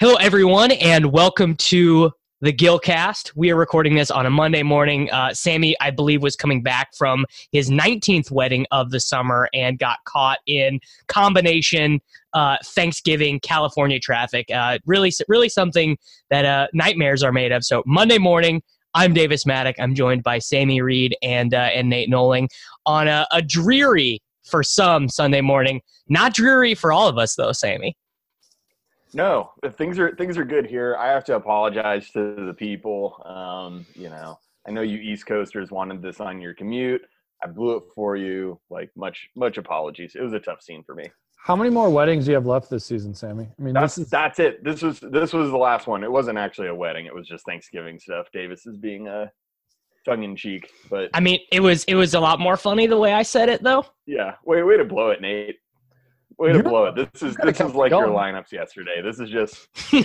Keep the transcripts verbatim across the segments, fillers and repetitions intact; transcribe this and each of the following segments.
Hello, everyone, and welcome to the Gilcast. We are recording this on a Monday morning. Uh, Sammy, I believe, was coming back from his nineteenth wedding of the summer and got caught in combination uh, Thanksgiving California traffic. Uh, really, really something that uh, nightmares are made of. So Monday morning, I'm Davis Maddock. I'm joined by Sammy Reed and uh, and Nate Noling on a, a dreary, for some, Sunday morning. Not dreary for all of us, though, Sammy. No, things are things are good here. I have to apologize to the people. Um, you know, I know you East Coasters wanted this on your commute. I blew it for you. Like much much apologies. It was a tough scene for me. How many more weddings do you have left this season, Sammy? I mean, that's this is that's it. This was this was the last one. It wasn't actually a wedding. It was just Thanksgiving stuff. Davis is being uh, tongue in cheek, but I mean, it was it was a lot more funny the way I said it, though. Yeah, way way to blow it, Nate. Way to You're, blow it. This is this is like going. your lineups yesterday. This is just you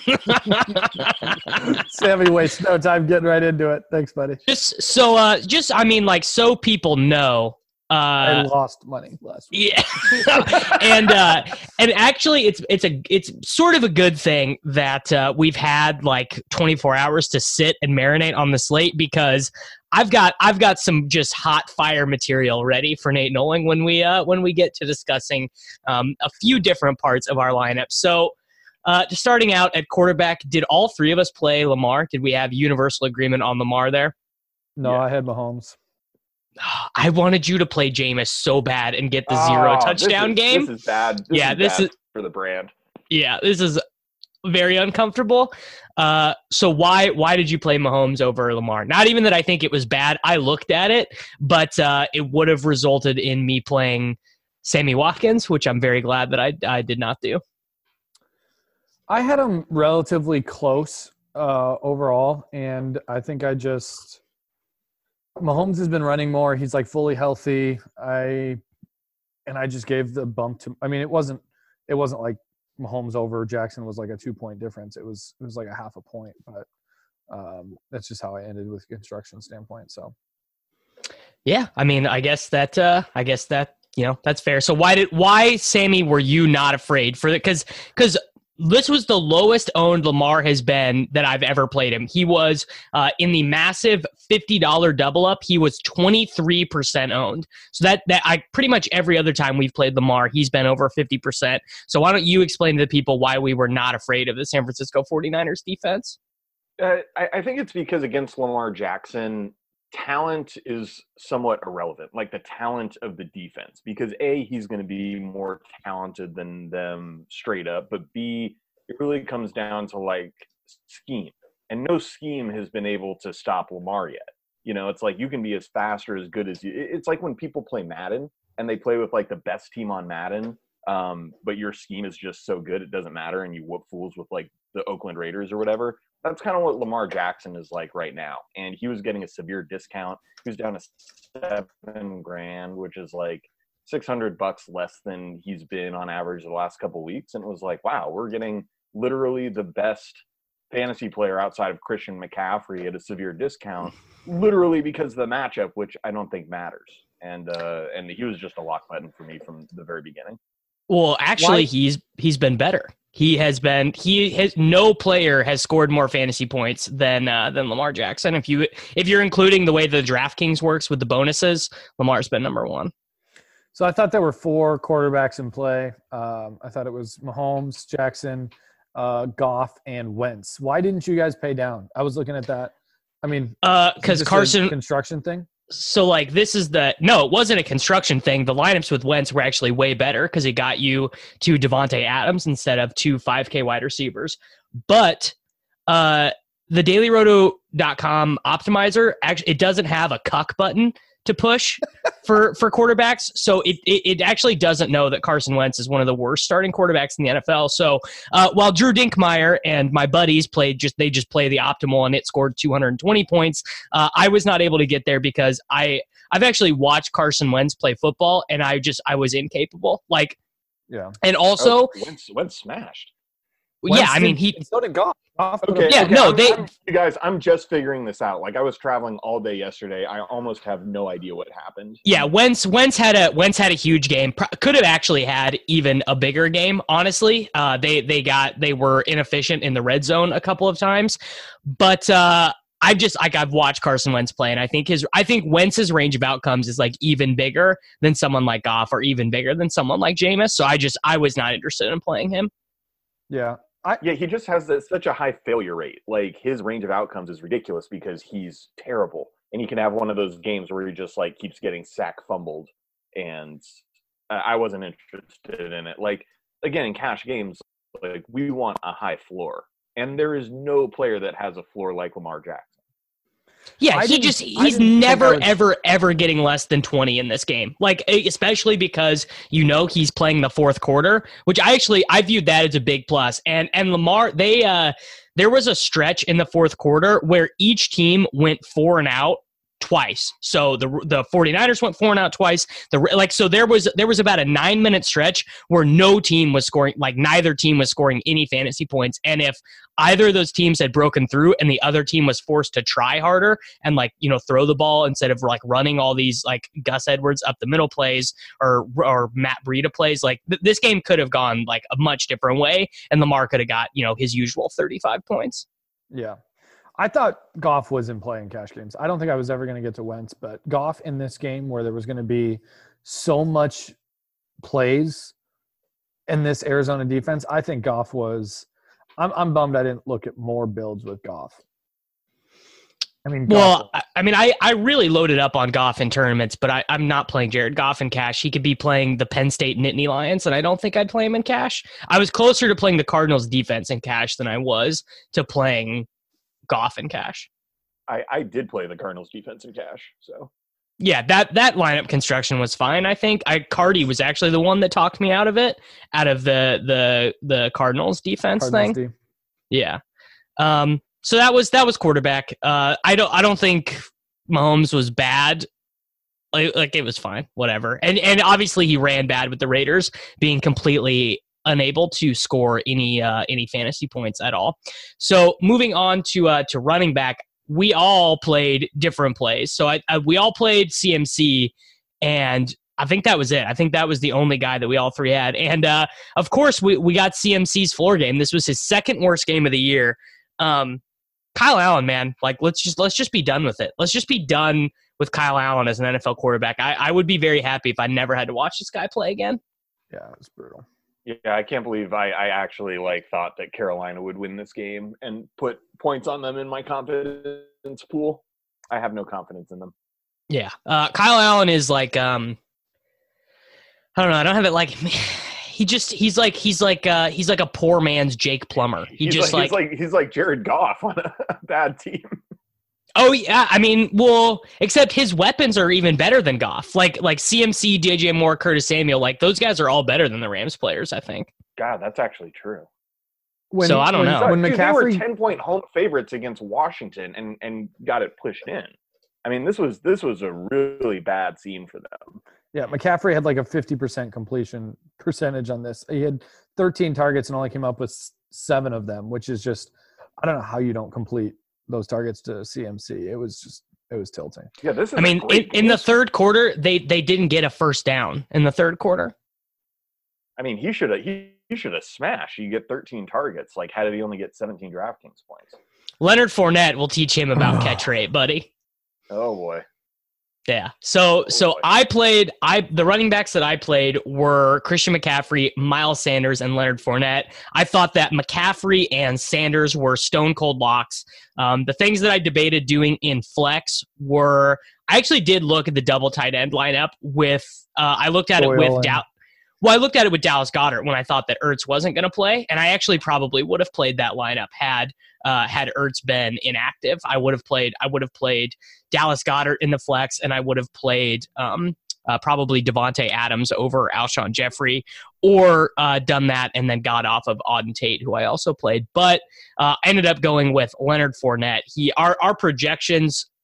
know. Sammy wastes no time getting right into it. Thanks, buddy. Just so, uh, just I mean, like, so people know. Uh, I lost money last week. Yeah, and uh, and actually, it's it's a it's sort of a good thing that uh, we've had like twenty-four hours to sit and marinate on the slate, because I've got I've got some just hot fire material ready for Nate Noling when we uh, when we get to discussing um, a few different parts of our lineup. So, uh, just starting out at quarterback, did all three of us play Lamar? Did we have universal agreement on Lamar there? No, Yeah. I had Mahomes. I wanted you to play Jameis so bad and get the zero Oh, touchdown this is, game. This is bad. This yeah, is this bad is for the brand. Yeah, this is very uncomfortable. Uh, so why why did you play Mahomes over Lamar? Not even that I think it was bad. I looked at it, but uh, it would have resulted in me playing Sammy Watkins, which I'm very glad that I I did not do. I had him relatively close uh, overall, and I think I just – Mahomes has been running more. He's like fully healthy. I and I just gave the bump to. I mean, it wasn't. It wasn't like Mahomes over Jackson was like a two point difference. It was. It was like a half a point. But um, that's just how I ended with construction standpoint. So. Yeah, I mean, I guess that. Uh, I guess that you know that's fair. So why did why Sammy were you not afraid for it? Because because. This was the lowest owned Lamar has been that I've ever played him. He was uh, in the massive fifty dollars double up. He was twenty-three percent owned. So that that I pretty much every other time we've played Lamar, he's been over fifty percent. So why don't you explain to the people why we were not afraid of the San Francisco forty-niners defense? Uh, I, I think it's because against Lamar Jackson, talent is somewhat irrelevant, like the talent of the defense, because A, he's going to be more talented than them straight up, but B, it really comes down to like scheme, and no scheme has been able to stop Lamar yet. You know, it's like you can be as fast or as good as you. It's like when people play Madden and they play with like the best team on Madden, um, but your scheme is just so good it doesn't matter, and you whoop fools with like the Oakland Raiders or whatever. That's kind of what Lamar Jackson is like right now. And he was getting a severe discount. He was down to seven grand, which is like six hundred bucks less than he's been on average the last couple of weeks. And it was like, wow, we're getting literally the best fantasy player outside of Christian McCaffrey at a severe discount, literally because of the matchup, which I don't think matters. And, uh, and he was just a lock button for me from the very beginning. Well, actually, Why? he's he's been better. He has been he has no player has scored more fantasy points than uh, than Lamar Jackson. If you if you're including the way the DraftKings works with the bonuses, Lamar's been number one. So I thought there were four quarterbacks in play. Um, I thought it was Mahomes, Jackson, uh, Goff, and Wentz. Why didn't you guys pay down? I was looking at that. I mean, Uh, is because this a Carson. construction thing. So, like, this is the – no, it wasn't a construction thing. The lineups with Wentz were actually way better because it got you to Devontae Adams instead of two five K wide receivers. But uh, the daily roto dot com optimizer, actually, it doesn't have a cuck button to push for, for quarterbacks. So it, it it actually doesn't know that Carson Wentz is one of the worst starting quarterbacks in the N F L. So uh, while Drew Dinkmeyer and my buddies played just they just play the optimal and it scored two hundred twenty points, uh, I was not able to get there because I I've actually watched Carson Wentz play football and I just I was incapable. Like Yeah. and also oh, Wentz, Wentz smashed. yeah, I mean, he. So did Goff. Goff Okay. Yeah, okay, no, I'm, they- I'm, you guys, I'm just figuring this out. Like, I was traveling all day yesterday. I almost have no idea what happened. Yeah, Wentz Wentz had a Wentz had a huge game. Pro- Could have actually had even a bigger game. Honestly, uh, they they got they were inefficient in the red zone a couple of times, but uh, I've just like I've watched Carson Wentz play, and I think his I think Wentz's range of outcomes is like even bigger than someone like Goff, or even bigger than someone like Jameis. So I just I was not interested in playing him. Yeah. I, Yeah, he just has this, such a high failure rate. Like, his range of outcomes is ridiculous because he's terrible. And he can have one of those games where he just, like, keeps getting sack fumbled. And uh, I wasn't interested in it. Like, again, in cash games, like, we want a high floor. And there is no player that has a floor like Lamar Jackson. Yeah, I he didn't- just I he's didn't think never I was- ever ever getting less than twenty in this game. Like especially because you know he's playing the fourth quarter, which I actually I viewed that as a big plus. And and Lamar, they uh there was a stretch in the fourth quarter where each team went four and out twice. So the the 49ers went four and out twice. The like so there was there was about a nine minute stretch where no team was scoring, like neither team was scoring any fantasy points. And if either of those teams had broken through and the other team was forced to try harder and like, you know, throw the ball instead of like running all these like Gus Edwards up the middle plays or or Matt Breida plays, like th- this game could have gone like a much different way and Lamar could have got, you know, his usual thirty-five points. Yeah. I thought Goff was in play in cash games. I don't think I was ever going to get to Wentz, but Goff in this game where there was going to be so much plays in this Arizona defense, I think Goff was – I'm I'm bummed I didn't look at more builds with Goff. I mean, Goff well, I, I mean, I, I really loaded up on Goff in tournaments, but I, I'm not playing Jared Goff in cash. He could be playing the Penn State Nittany Lions, and I don't think I'd play him in cash. I was closer to playing the Cardinals defense in cash than I was to playing Goff in cash. I, I did play the Cardinals defense in cash, so. Yeah, that that lineup construction was fine. I think I Cardi was actually the one that talked me out of it, out of the the the Cardinals defense Cardinals thing. D. Yeah. Um. So that was that was quarterback. Uh. I don't I don't think Mahomes was bad. Like, like it was fine. Whatever. And and obviously he ran bad with the Raiders being completely unable to score any uh, any fantasy points at all. So moving on to uh, to running back, we all played different plays. So I, I we all played C M C, and I think that was it. I think that was the only guy that we all three had. And uh, of course, we we got C M C's floor game. This was his second worst game of the year. Um, Kyle Allen, man, like let's just let's just be done with it. Let's just be done with Kyle Allen as an N F L quarterback. I, I would be very happy if I never had to watch this guy play again. Yeah, it was brutal. Yeah, I can't believe I, I actually like thought that Carolina would win this game and put points on them in my confidence pool. I have no confidence in them. Yeah, uh, Kyle Allen is like um, I don't know. I don't have it like he just he's like he's like uh, he's like a poor man's Jake Plummer. He He's just like, like, he's like he's like Jared Goff on a bad team. oh yeah, I mean, well, except his weapons are even better than Goff. Like like C M C, D J Moore, Curtis Samuel, like those guys are all better than the Rams players, I think. God, that's actually true. When, So I don't when, know. When Dude, they were McCaffrey, ten-point home favorites against Washington and, and got it pushed in. I mean, this was this was a really bad scene for them. yeah, McCaffrey had like a fifty percent completion percentage on this. He had thirteen targets and only came up with seven of them, which is just I don't know how you don't complete those targets to C M C. It was just it was tilting. Yeah, this is. I mean, a great in, in the game. third quarter, they they didn't get a first down in the third quarter. I mean, he should have he, he should have smashed. You get thirteen targets. Like, how did he only get seventeen DraftKings points? Leonard Fournette will teach him about catch rate, buddy. Oh boy. Yeah. So so boy. I played I the running backs that I played were Christian McCaffrey, Miles Sanders, and Leonard Fournette. I thought that McCaffrey and Sanders were stone cold locks. Um, the things that I debated doing in flex were I actually did look at the double tight end lineup with uh, I looked at Doyle it with and- Dow. Well, I looked at it with Dallas Goedert when I thought that Ertz wasn't going to play, and I actually probably would have played that lineup had uh, had Ertz been inactive. I would have played. I would have played Dallas Goedert in the flex, and I would have played um, uh, probably Devontae Adams over Alshon Jeffrey, or uh, done that and then got off of Auden Tate, who I also played. But uh, I ended up going with Leonard Fournette. He our our projections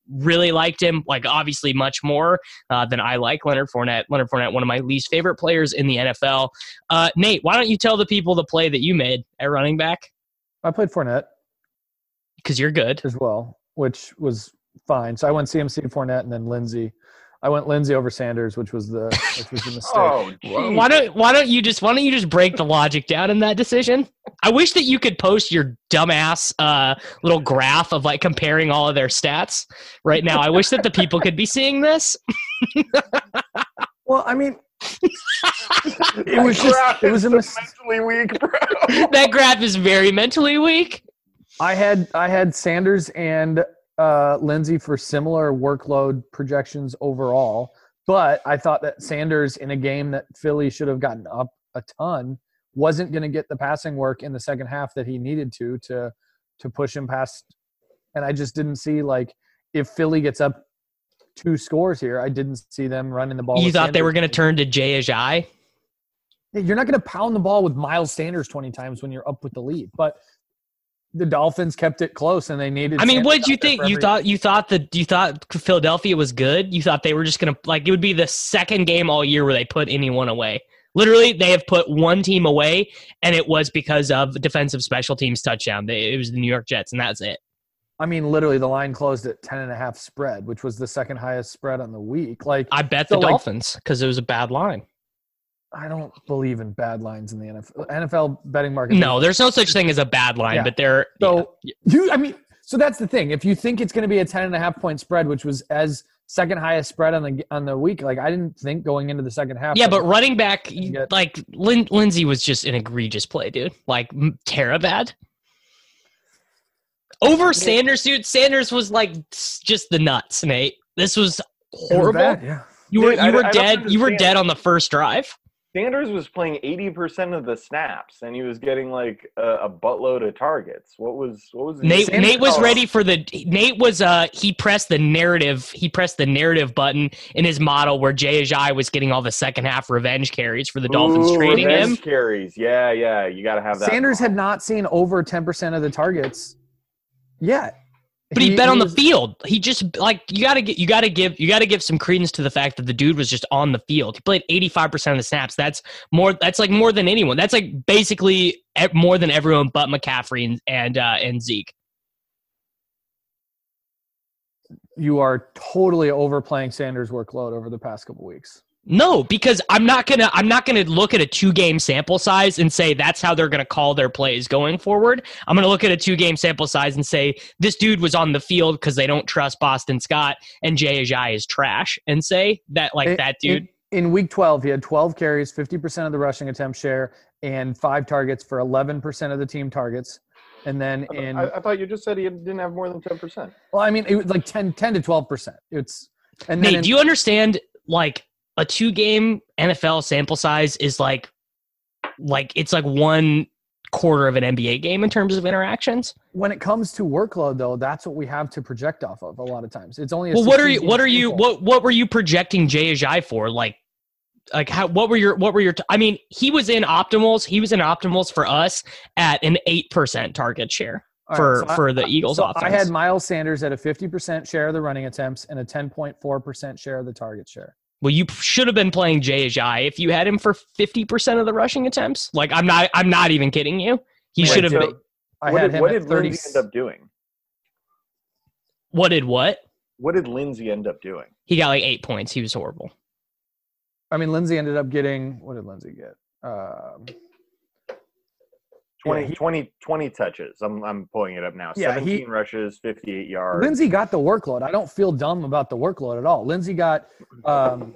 really liked him, like obviously much more uh, than I like Leonard Fournette. Leonard Fournette, one of my least favorite players in the N F L. Uh, Nate, why don't you tell the people the play that you made at running back? I played Fournette. Because you're good. As well, which was fine. So I went C M C, Fournette, and then Lindsey. I went Lindsey over Sanders, which was the which was the mistake. Oh, why don't why don't you just why don't you just break the logic down in that decision? I wish that you could post your dumbass uh, little graph of like comparing all of their stats right now. I wish that the people could be seeing this. Well, I mean, it was just it was a mis- mentally weak, bro. That graph is very mentally weak. I had I had Sanders and uh, Lindsey for similar workload projections overall, but I thought that Sanders in a game that Philly should have gotten up a ton wasn't going to get the passing work in the second half that he needed to to to push him past. And I just didn't see, like, if Philly gets up two scores here, I didn't see them running the ball. You with thought Sanders. they were going to turn to Jay Ajayi? You're not going to pound the ball with Miles Sanders twenty times when you're up with the lead, but the Dolphins kept it close, and they needed. I mean, Sanders what did you out there think? for You every- thought you thought that you thought Philadelphia was good. You thought they were just gonna like it would be the second game all year where they put anyone away. Literally, they have put one team away, and it was because of defensive special teams touchdown. They, it was the New York Jets, and that's it. I mean, literally, the line closed at ten and a half spread, which was the second highest spread on the week. Like, I bet so, the like, Dolphins because it was a bad line. I don't believe in bad lines in the N F L. N F L betting market. No, there's no such thing as a bad line, Yeah. but they're So yeah. you, I mean, so that's the thing. If you think it's going to be a ten and a half point spread, which was as second highest spread on the on the week, like I didn't think going into the second half. Yeah, that- but running back, get- like Lin- Lindsey was just an egregious play, dude. Like m- Terra bad. Over Sanders, dude. Sanders was like s- just the nuts, Nate. This was it was horrible. bad, yeah. You were Dude, you I- were I don't dead. You were understand. dead on the first drive. Sanders was playing eighty percent of the snaps, and he was getting like a, a buttload of targets. What was what was the Nate Sanders- Nate was Oh, ready for the Nate was uh he pressed the narrative he pressed the narrative button in his model where Jay Ajayi was getting all the second half revenge carries for the Dolphins Ooh, trading revenge him. carries. Yeah, yeah, you got to have that. Sanders had not seen over ten percent of the targets yet. But he, bet on was- the field. He just like you gotta get you gotta give you gotta give some credence to the fact that the dude was just on the field. He played eighty-five percent of the snaps. That's more that's like more than anyone. That's like basically e- more than everyone but McCaffrey and and, uh, and Zeke. You are totally overplaying Sanders' workload over the past couple weeks. No, because I'm not gonna I'm not gonna look at a two game sample size and say that's how they're gonna call their plays going forward. I'm gonna look at a two game sample size and say this dude was on the field because they don't trust Boston Scott and Jay Ajayi is trash, and say that like In- that dude. In, in week twelve, he had twelve carries, fifty percent of the rushing attempt share, and five targets for eleven percent of the team targets. And then in, I, I thought you just said he didn't have more than ten percent. well, I mean, it was like ten, ten to twelve percent. It's, and then Nate, in- do you understand like a two game N F L sample size is like like it's like one quarter of an N B A game in terms of interactions? when it comes to workload, though, that's what we have to project off of a lot of times. It's only a Well, what are you sixteen what are you sample. what what were you projecting Jay Ajayi for? Like like how what were your what were your t- I mean, he was in optimals, he was in optimals for us at an eight percent target share All for right, so I- for the Eagles So offense. I had Miles Sanders at a fifty percent share of the running attempts and a ten point four percent share of the target share. Well, you should have been playing Jay Ajayi if you had him for fifty percent of the rushing attempts. Like I'm not I'm not even kidding you. He Wait, should have so- been I what had did, him what at did thirty. Lindsey end up doing? what did what? What did Lindsey end up doing? He got like eight points. He was horrible. I mean, Lindsey ended up getting, what did Lindsey get? Um, twenty, Yeah, he- twenty, twenty touches. I'm I'm pulling it up now. Yeah, he- seventeen rushes, fifty-eight yards. Lindsey got the workload. I don't feel dumb about the workload at all. Lindsey got, um,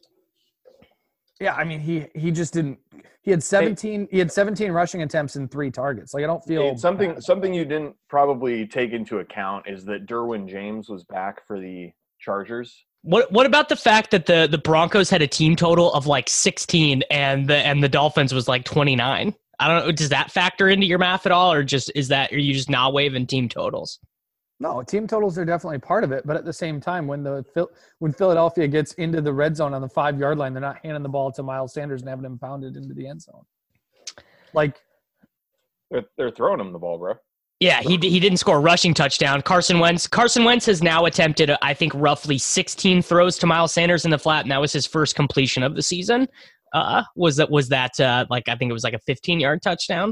yeah, I mean, he he just didn't. He had seventeen. He had seventeen rushing attempts and three targets. Like I don't feel Hey, something bad. something you didn't probably take into account is that Derwin James was back for the Chargers. What what about the fact that the the Broncos had a team total of like sixteen and the and the Dolphins was like twenty-nine? I don't know. Does that factor into your math at all, or just is that are you just not waving team totals? No, team totals are definitely part of it, but at the same time, when the Phil- when Philadelphia gets into the red zone on the five yard line, they're not handing the ball to Miles Sanders and having him pounded into the end zone. Like They're, they're throwing him the ball, bro. Yeah, he he didn't score a rushing touchdown. Carson Wentz Carson Wentz has now attempted, I think, roughly sixteen throws to Miles Sanders in the flat, and that was his first completion of the season. Uh, was that was that uh, like I think it was like a fifteen-yard touchdown?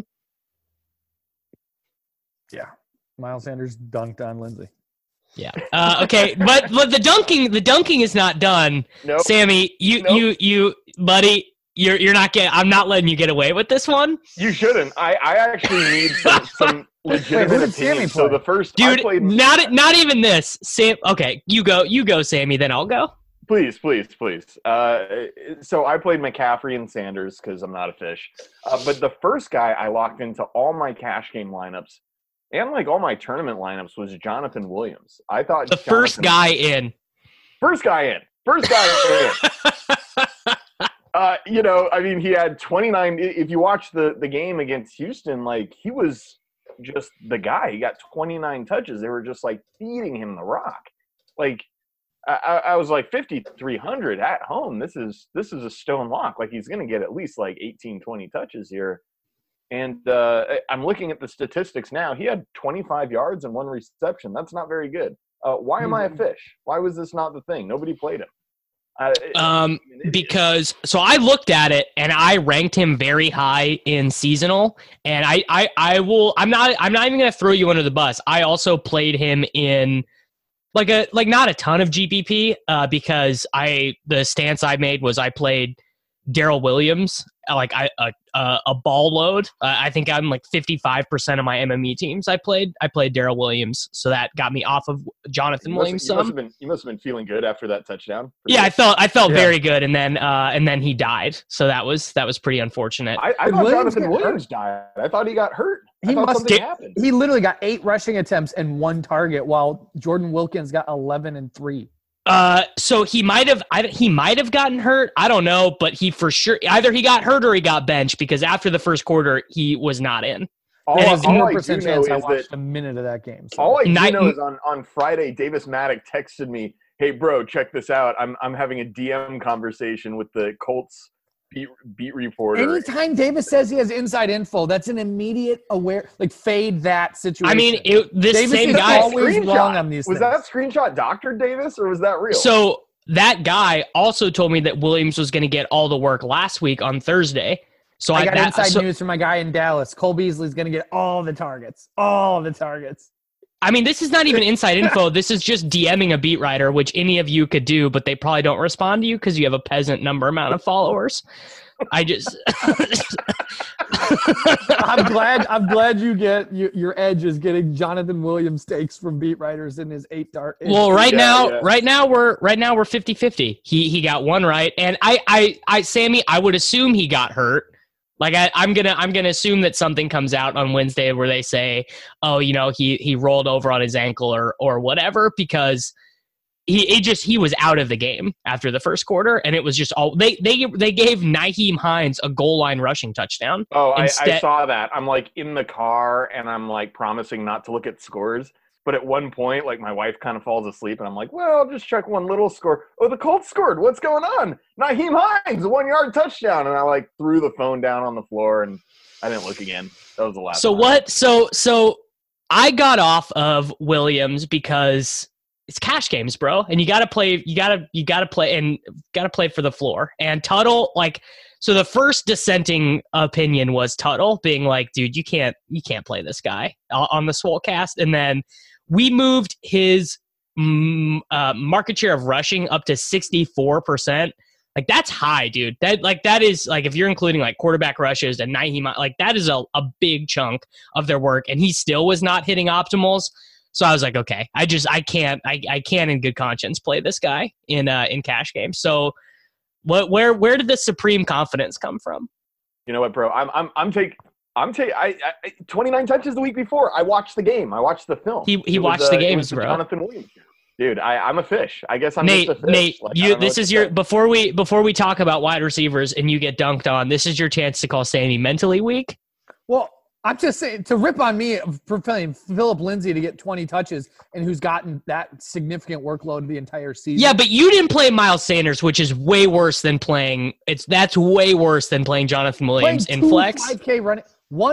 Yeah, Miles Sanders dunked on Lindsay. Yeah. Uh, okay, but but the dunking the dunking is not done. Nope. Sammy, you Nope. you you buddy, you're you're not getting. I'm not letting you get away with this one, You shouldn't. I, I actually need some, some legitimate Wait, who did Sammy opinions. So play? the first dude. I played, Not not even this. Sam. Okay, you go. You go, Sammy. Then I'll go. Please, please, please. Uh, so I played McCaffrey and Sanders because I'm not a fish. Uh, but the first guy I locked into all my cash game lineups and like all my tournament lineups was Jonathan Williams. I thought The Jonathan, first guy in. first guy in, first guy in. Uh, you know, I mean, he had twenty-nine. If you watch the the game against Houston, like he was just the guy. He got twenty-nine touches. They were just like feeding him the rock. Like I, I was like fifty-three hundred at home. This is this is a stone lock. Like he's going to get at least like eighteen, twenty touches here. And uh, I'm looking at the statistics now. He had twenty-five yards and one reception. That's not very good. Uh, why am I a fish? Why was this not the thing? Nobody played him. Uh, Um, because so I looked at it and I ranked him very high in seasonal, and I, I, I will. I'm not. I'm not even going to throw you under the bus. I also played him in like a like not a ton of G P P uh, because I the stance I made was I played Darrell Williams like I a a, a ball load. Uh, I think I'm like fifty-five percent of my M M E teams I played. I played Darrell Williams, so that got me off of Jonathan you Williams. must, you, must some. have been, you must have been feeling good after that touchdown. Yeah, I felt I felt Yeah. very good, and then uh, and then he died. So that was that was pretty unfortunate. I, I Did thought Williams Jonathan get Williams died. I thought he got hurt. I He thought must something get- happened. He literally got eight rushing attempts and one target, while Jordan Wilkins got eleven and three. Uh, so he might have I, he might have gotten hurt. I don't know, but he for sure either he got hurt or he got benched because after the first quarter he was not in. all, And all a zero I do percent know chance I is watched that a minute of that game. So. all I do Night- know is on, on Friday, Davis Maddock texted me, "Hey, bro, check this out. I'm I'm having a D M conversation with the Colts beat beat reporter." Anytime Davis says he has inside info, that's an immediate aware, like fade that situation. I mean, it, this Davis same is guy. always Screenshot. wrong on these was things. that screenshot Doctor Davis or was that real? So that guy also told me that Williams was going to get all the work last week on Thursday. So I I, got that, inside so, news from my guy in Dallas. Cole Beasley's going to get all the targets. All the targets. I mean, this is not even inside info. This is just DMing a beat writer, which any of you could do, but they probably don't respond to you because you have a peasant number amount of followers. I just I'm glad. I'm glad you get you, your edge is getting Jonathan Williams takes from beat writers in his eight dart. well, right Yeah, now, yeah. right now we're right now we're fifty-fifty. He he got one right, and I I I Sammy, I would assume he got hurt. Like I, I'm gonna I'm gonna assume that something comes out on Wednesday where they say, oh, you know, he he rolled over on his ankle or or whatever because. He, he just he was out of the game after the first quarter, and it was just all they they they gave Nyheim Hines a goal line rushing touchdown. Oh, I, I Instead- saw that. I'm like in the car and I'm like promising not to look at scores. But at one point, like my wife kind of falls asleep and I'm like, well, I'll just check one little score. Oh, the Colts scored. What's going on? Nyheim Hines, a one yard touchdown. And I like threw the phone down on the floor and I didn't look again. That was the last So time. what? So so I got off of Williams because it's cash games, bro, and you got to play. You got to you got to play and got to play for the floor. And Tuttle, like, so the first dissenting opinion was Tuttle being like, dude, you can't you can't play this guy on the Swolecast. And then we moved his mm, uh, market share of rushing up to sixty-four percent. Like that's high, dude. That like that is like if you're including like quarterback rushes and Nyheim, like that is a, a big chunk of their work, and he still was not hitting optimals. So I was like, okay, I just I can't I, I can't in good conscience play this guy in uh, in cash games. So what where where did the supreme confidence come from? You know what, bro? I'm I'm I'm take I'm take I, I twenty-nine touches the week before. I watched the game. I watched the film. He he It was, watched uh, the it games, was the bro. Jonathan Williams. Dude, I, I'm a fish. I guess I'm Nate, just a fish. Nate, Like, I you don't know this what is to your say. before we before we talk about wide receivers and you get dunked on. This is your chance to call Sammy mentally weak. Well, I'm just saying to rip on me for playing Philip Lindsay to get twenty touches and who's gotten that significant workload the entire season. Yeah, but you didn't play Miles Sanders, which is way worse than playing. It's that's way worse than playing Jonathan playing Williams in two flex. five K running one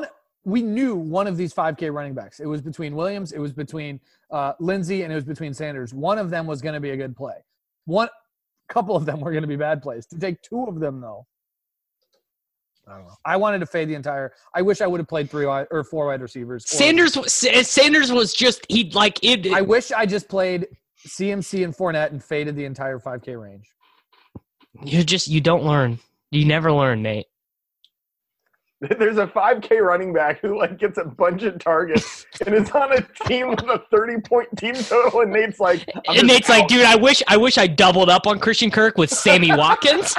we knew one of these five K running backs. It was between Williams, it was between uh, Lindsey, and it was between Sanders. One of them was going to be a good play. One couple of them were going to be bad plays. To take two of them, though, I don't know. I wanted to fade the entire. I wish I would have played three wide, or four wide receivers. Sanders, Sanders was just he like it. I wish I just played C M C and Fournette and faded the entire five K range. You just you don't learn. You never learn, Nate. There's a five K running back who like gets a bunch of targets and is on a team with a thirty point team total, and Nate's like, I'm and Nate's out. like, dude, I wish I wish I doubled up on Christian Kirk with Sammy Watkins.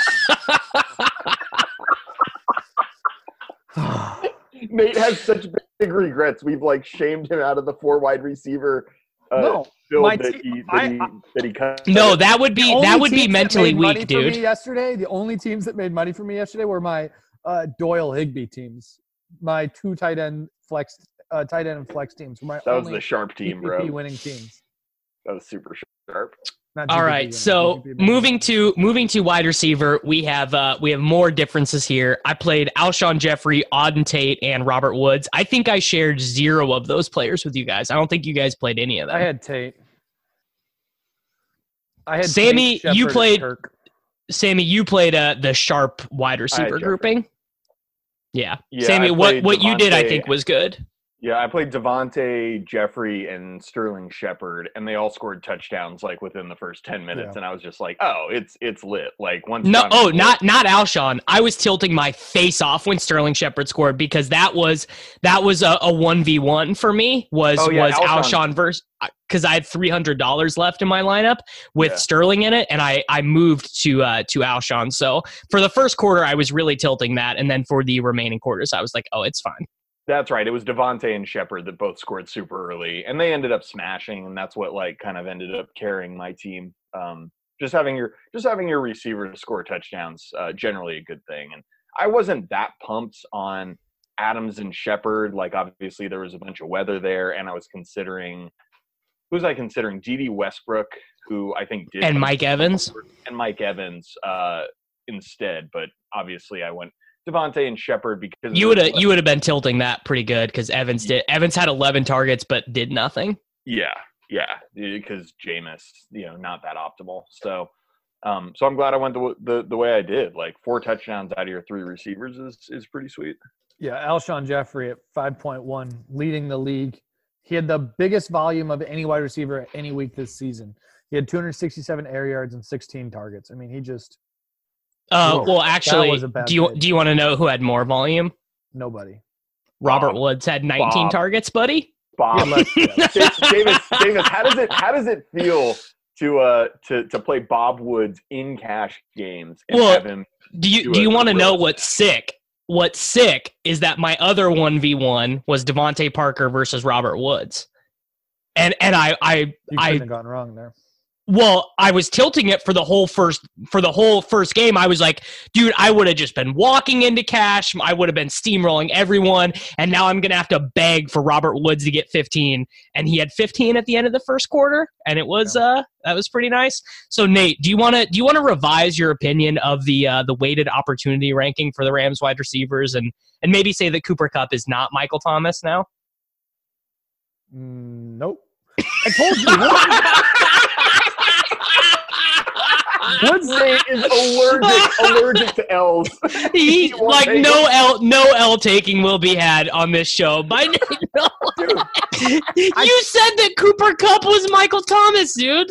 Nate has such big regrets. We've like shamed him out of the four wide receiver uh, No, build my that, te- he, that, I- he, that he cut. No, that would The be only that would be teams that mentally made money weak, for dude. me yesterday, the only teams that made money for me yesterday were my uh, Doyle Higbee teams. My two tight end flex, uh, tight end and flex teams were my That was only the sharp team, G P P bro. winning teams. That was super sharp. Not All G P P right, winning, so G P P winning. moving to moving to wide receiver, we have uh, we have more differences here. I played Alshon Jeffrey, Auden Tate, and Robert Woods. I think I shared zero of those players with you guys. I don't think you guys played any of them. I had Tate. I had Sammy, Tate, you Shepard, played- and Kirk. Sammy, you played uh, the sharp wide receiver Jeffrey. grouping. Yeah, Yeah, Sammy, I what played what you did, I Devontae. think, was good. Yeah, I played Devontae, Jeffrey, and Sterling Shepard, and they all scored touchdowns like within the first ten minutes, Yeah. and I was just like, "Oh, it's it's lit!" Like once. No, Jonathan oh, Taylor- not not Alshon. I was tilting my face off when Sterling Shepard scored because that was that was a one v one for me. Was Oh, yeah, was Alshon. Alshon versus because I had three hundred dollars left in my lineup with Yeah. Sterling in it, and I I moved to uh, to Alshon. So for the first quarter, I was really tilting that, and then for the remaining quarters, I was like, oh, it's fine. That's right. It was Devontae and Shepard that both scored super early, and they ended up smashing, and that's what like kind of ended up carrying my team. Um, just having your just having your receiver score touchdowns, uh, generally a good thing. And I wasn't that pumped on Adams and Shepard. Like obviously there was a bunch of weather there, and I was considering who was I considering? D D Westbrook, who I think did, And Mike Evans. and Mike Evans uh, instead. But obviously I went Devontae and Shepard because You would have you would have been tilting that pretty good because Evans did. Evans had eleven targets but did nothing. Yeah, yeah, because Jameis, you know, not that optimal. So, um, so I'm glad I went the, the the way I did. Like four touchdowns out of your three receivers is is pretty sweet. Yeah, Alshon Jeffrey at five point one, leading the league. He had the biggest volume of any wide receiver at any week this season. He had two hundred sixty-seven air yards and sixteen targets. I mean, he just Uh, Whoa, well, that actually, was a bad do you pick. do you want to know who had more volume? nobody. Robert Bob. Woods had nineteen Bob. targets, buddy. Bob, Yeah, let's- yeah. Davis, Davis, how does it how does it feel to uh to to play Bob Woods in cash games and Well, have him? Do you Do do a you want to know roast. what's sick? What's sick is that my other one v one was Devontae Parker versus Robert Woods, and and I I You couldn't I have gone wrong there. well I was tilting it for the whole first for the whole first game. I was like, dude, I would have just been walking into cash. I would have been steamrolling everyone, and now I'm gonna have to beg for Robert Woods to get fifteen, and he had fifteen at the end of the first quarter, and it was uh that was pretty nice. So Nate, do you want to do you want to revise your opinion of the uh, the weighted opportunity ranking for the Rams wide receivers, and and maybe say that Cooper Kupp is not Michael Thomas now? Mm, nope. I told you. Woods Nate is allergic allergic to L's. He, He won't like take no L no L taking will be had on this show by Nate. No. You said that Cooper Kupp was Michael Thomas, dude.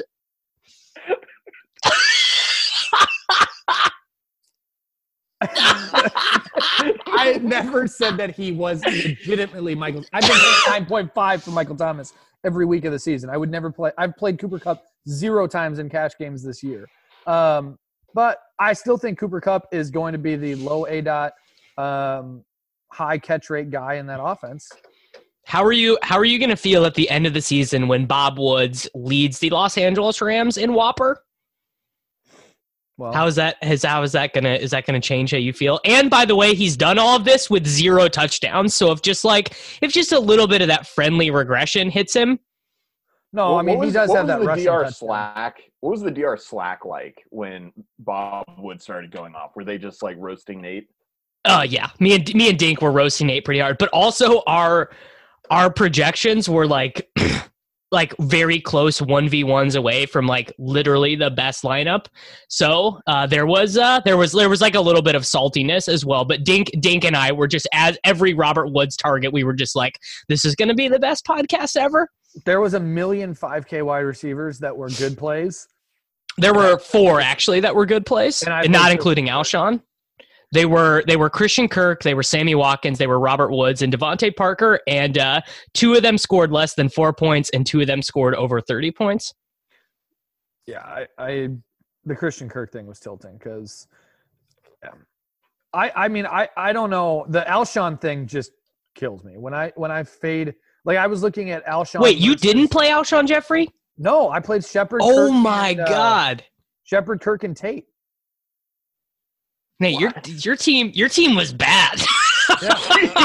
I never said that he was legitimately Michael. I've been playing nine point five for Michael Thomas every week of the season. I would never play. I've played Cooper Kupp zero times in cash games this year. Um, but I still think Cooper Kupp is going to be the low A dot, um, high catch rate guy in that offense. How are you? How are you going to feel at the end of the season when Bob Woods leads the Los Angeles Rams in Whopper? Well, How is that? Is how is that gonna? Is that gonna change how you feel? And by the way, he's done all of this with zero touchdowns. So if just like if just a little bit of that friendly regression hits him, no, What- I mean what he was- does what have was that the rushing D R touchdown. slack. What was the D R slack like when Bob Wood started going off? Were they just like roasting Nate? Uh, yeah, me and me and Dink were roasting Nate pretty hard, but also our our projections were like like very close one v ones away from like literally the best lineup. So uh, there was uh, there was there was like a little bit of saltiness as well. But Dink Dink and I were just, as every Robert Woods target, we were just like, this is going to be the best podcast ever. There was a million five K wide receivers that were good plays. There were four actually that were good plays, and, and not including Alshon. They were they were Christian Kirk, they were Sammy Watkins, they were Robert Woods and Devontae Parker, and uh, two of them scored less than four points, and two of them scored over thirty points. Yeah, I, I the Christian Kirk thing was tilting because, yeah. I I mean I I don't know, the Alshon thing just kills me when I when I fade, like I was looking at Alshon. Wait, you didn't play Alshon Jeffrey? No, I played Shepard. Oh Kirk my and, uh, god, Shepard, Kirk, and Tate. Nate, your your team your team was bad. Yeah.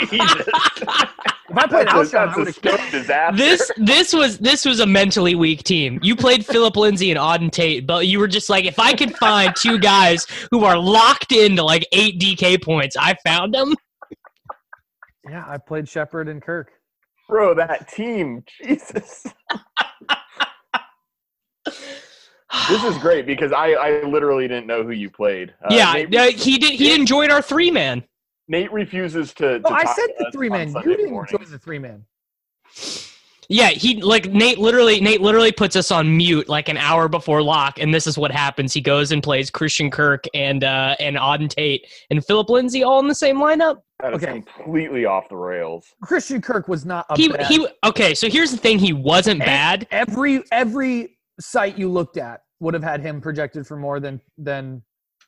If I played That's a, Alshon, that's I a would have scope disaster. This this was this was a mentally weak team. You played Philip Lindsay and Auden Tate, but you were just like, if I could find two guys who are locked into like eight D K points, I found them. Yeah, I played Shepard and Kirk. Bro, that team, Jesus. This is great because I, I literally didn't know who you played. Uh, yeah, Nate, uh, he did. He didn't join our three man. Nate refuses to. to Oh, I talk said to the us three on man. Sunday You didn't mornings. join the three man. Yeah, he like Nate literally. Nate literally puts us on mute like an hour before lock, and this is what happens. He goes and plays Christian Kirk and uh, and Auden Tate and Philip Lindsay all in the same lineup. That is Okay. completely off the rails. Christian Kirk was not a He bad. he. Okay, so here's the thing. He wasn't bad. Every every site you looked at would have had him projected for more than than.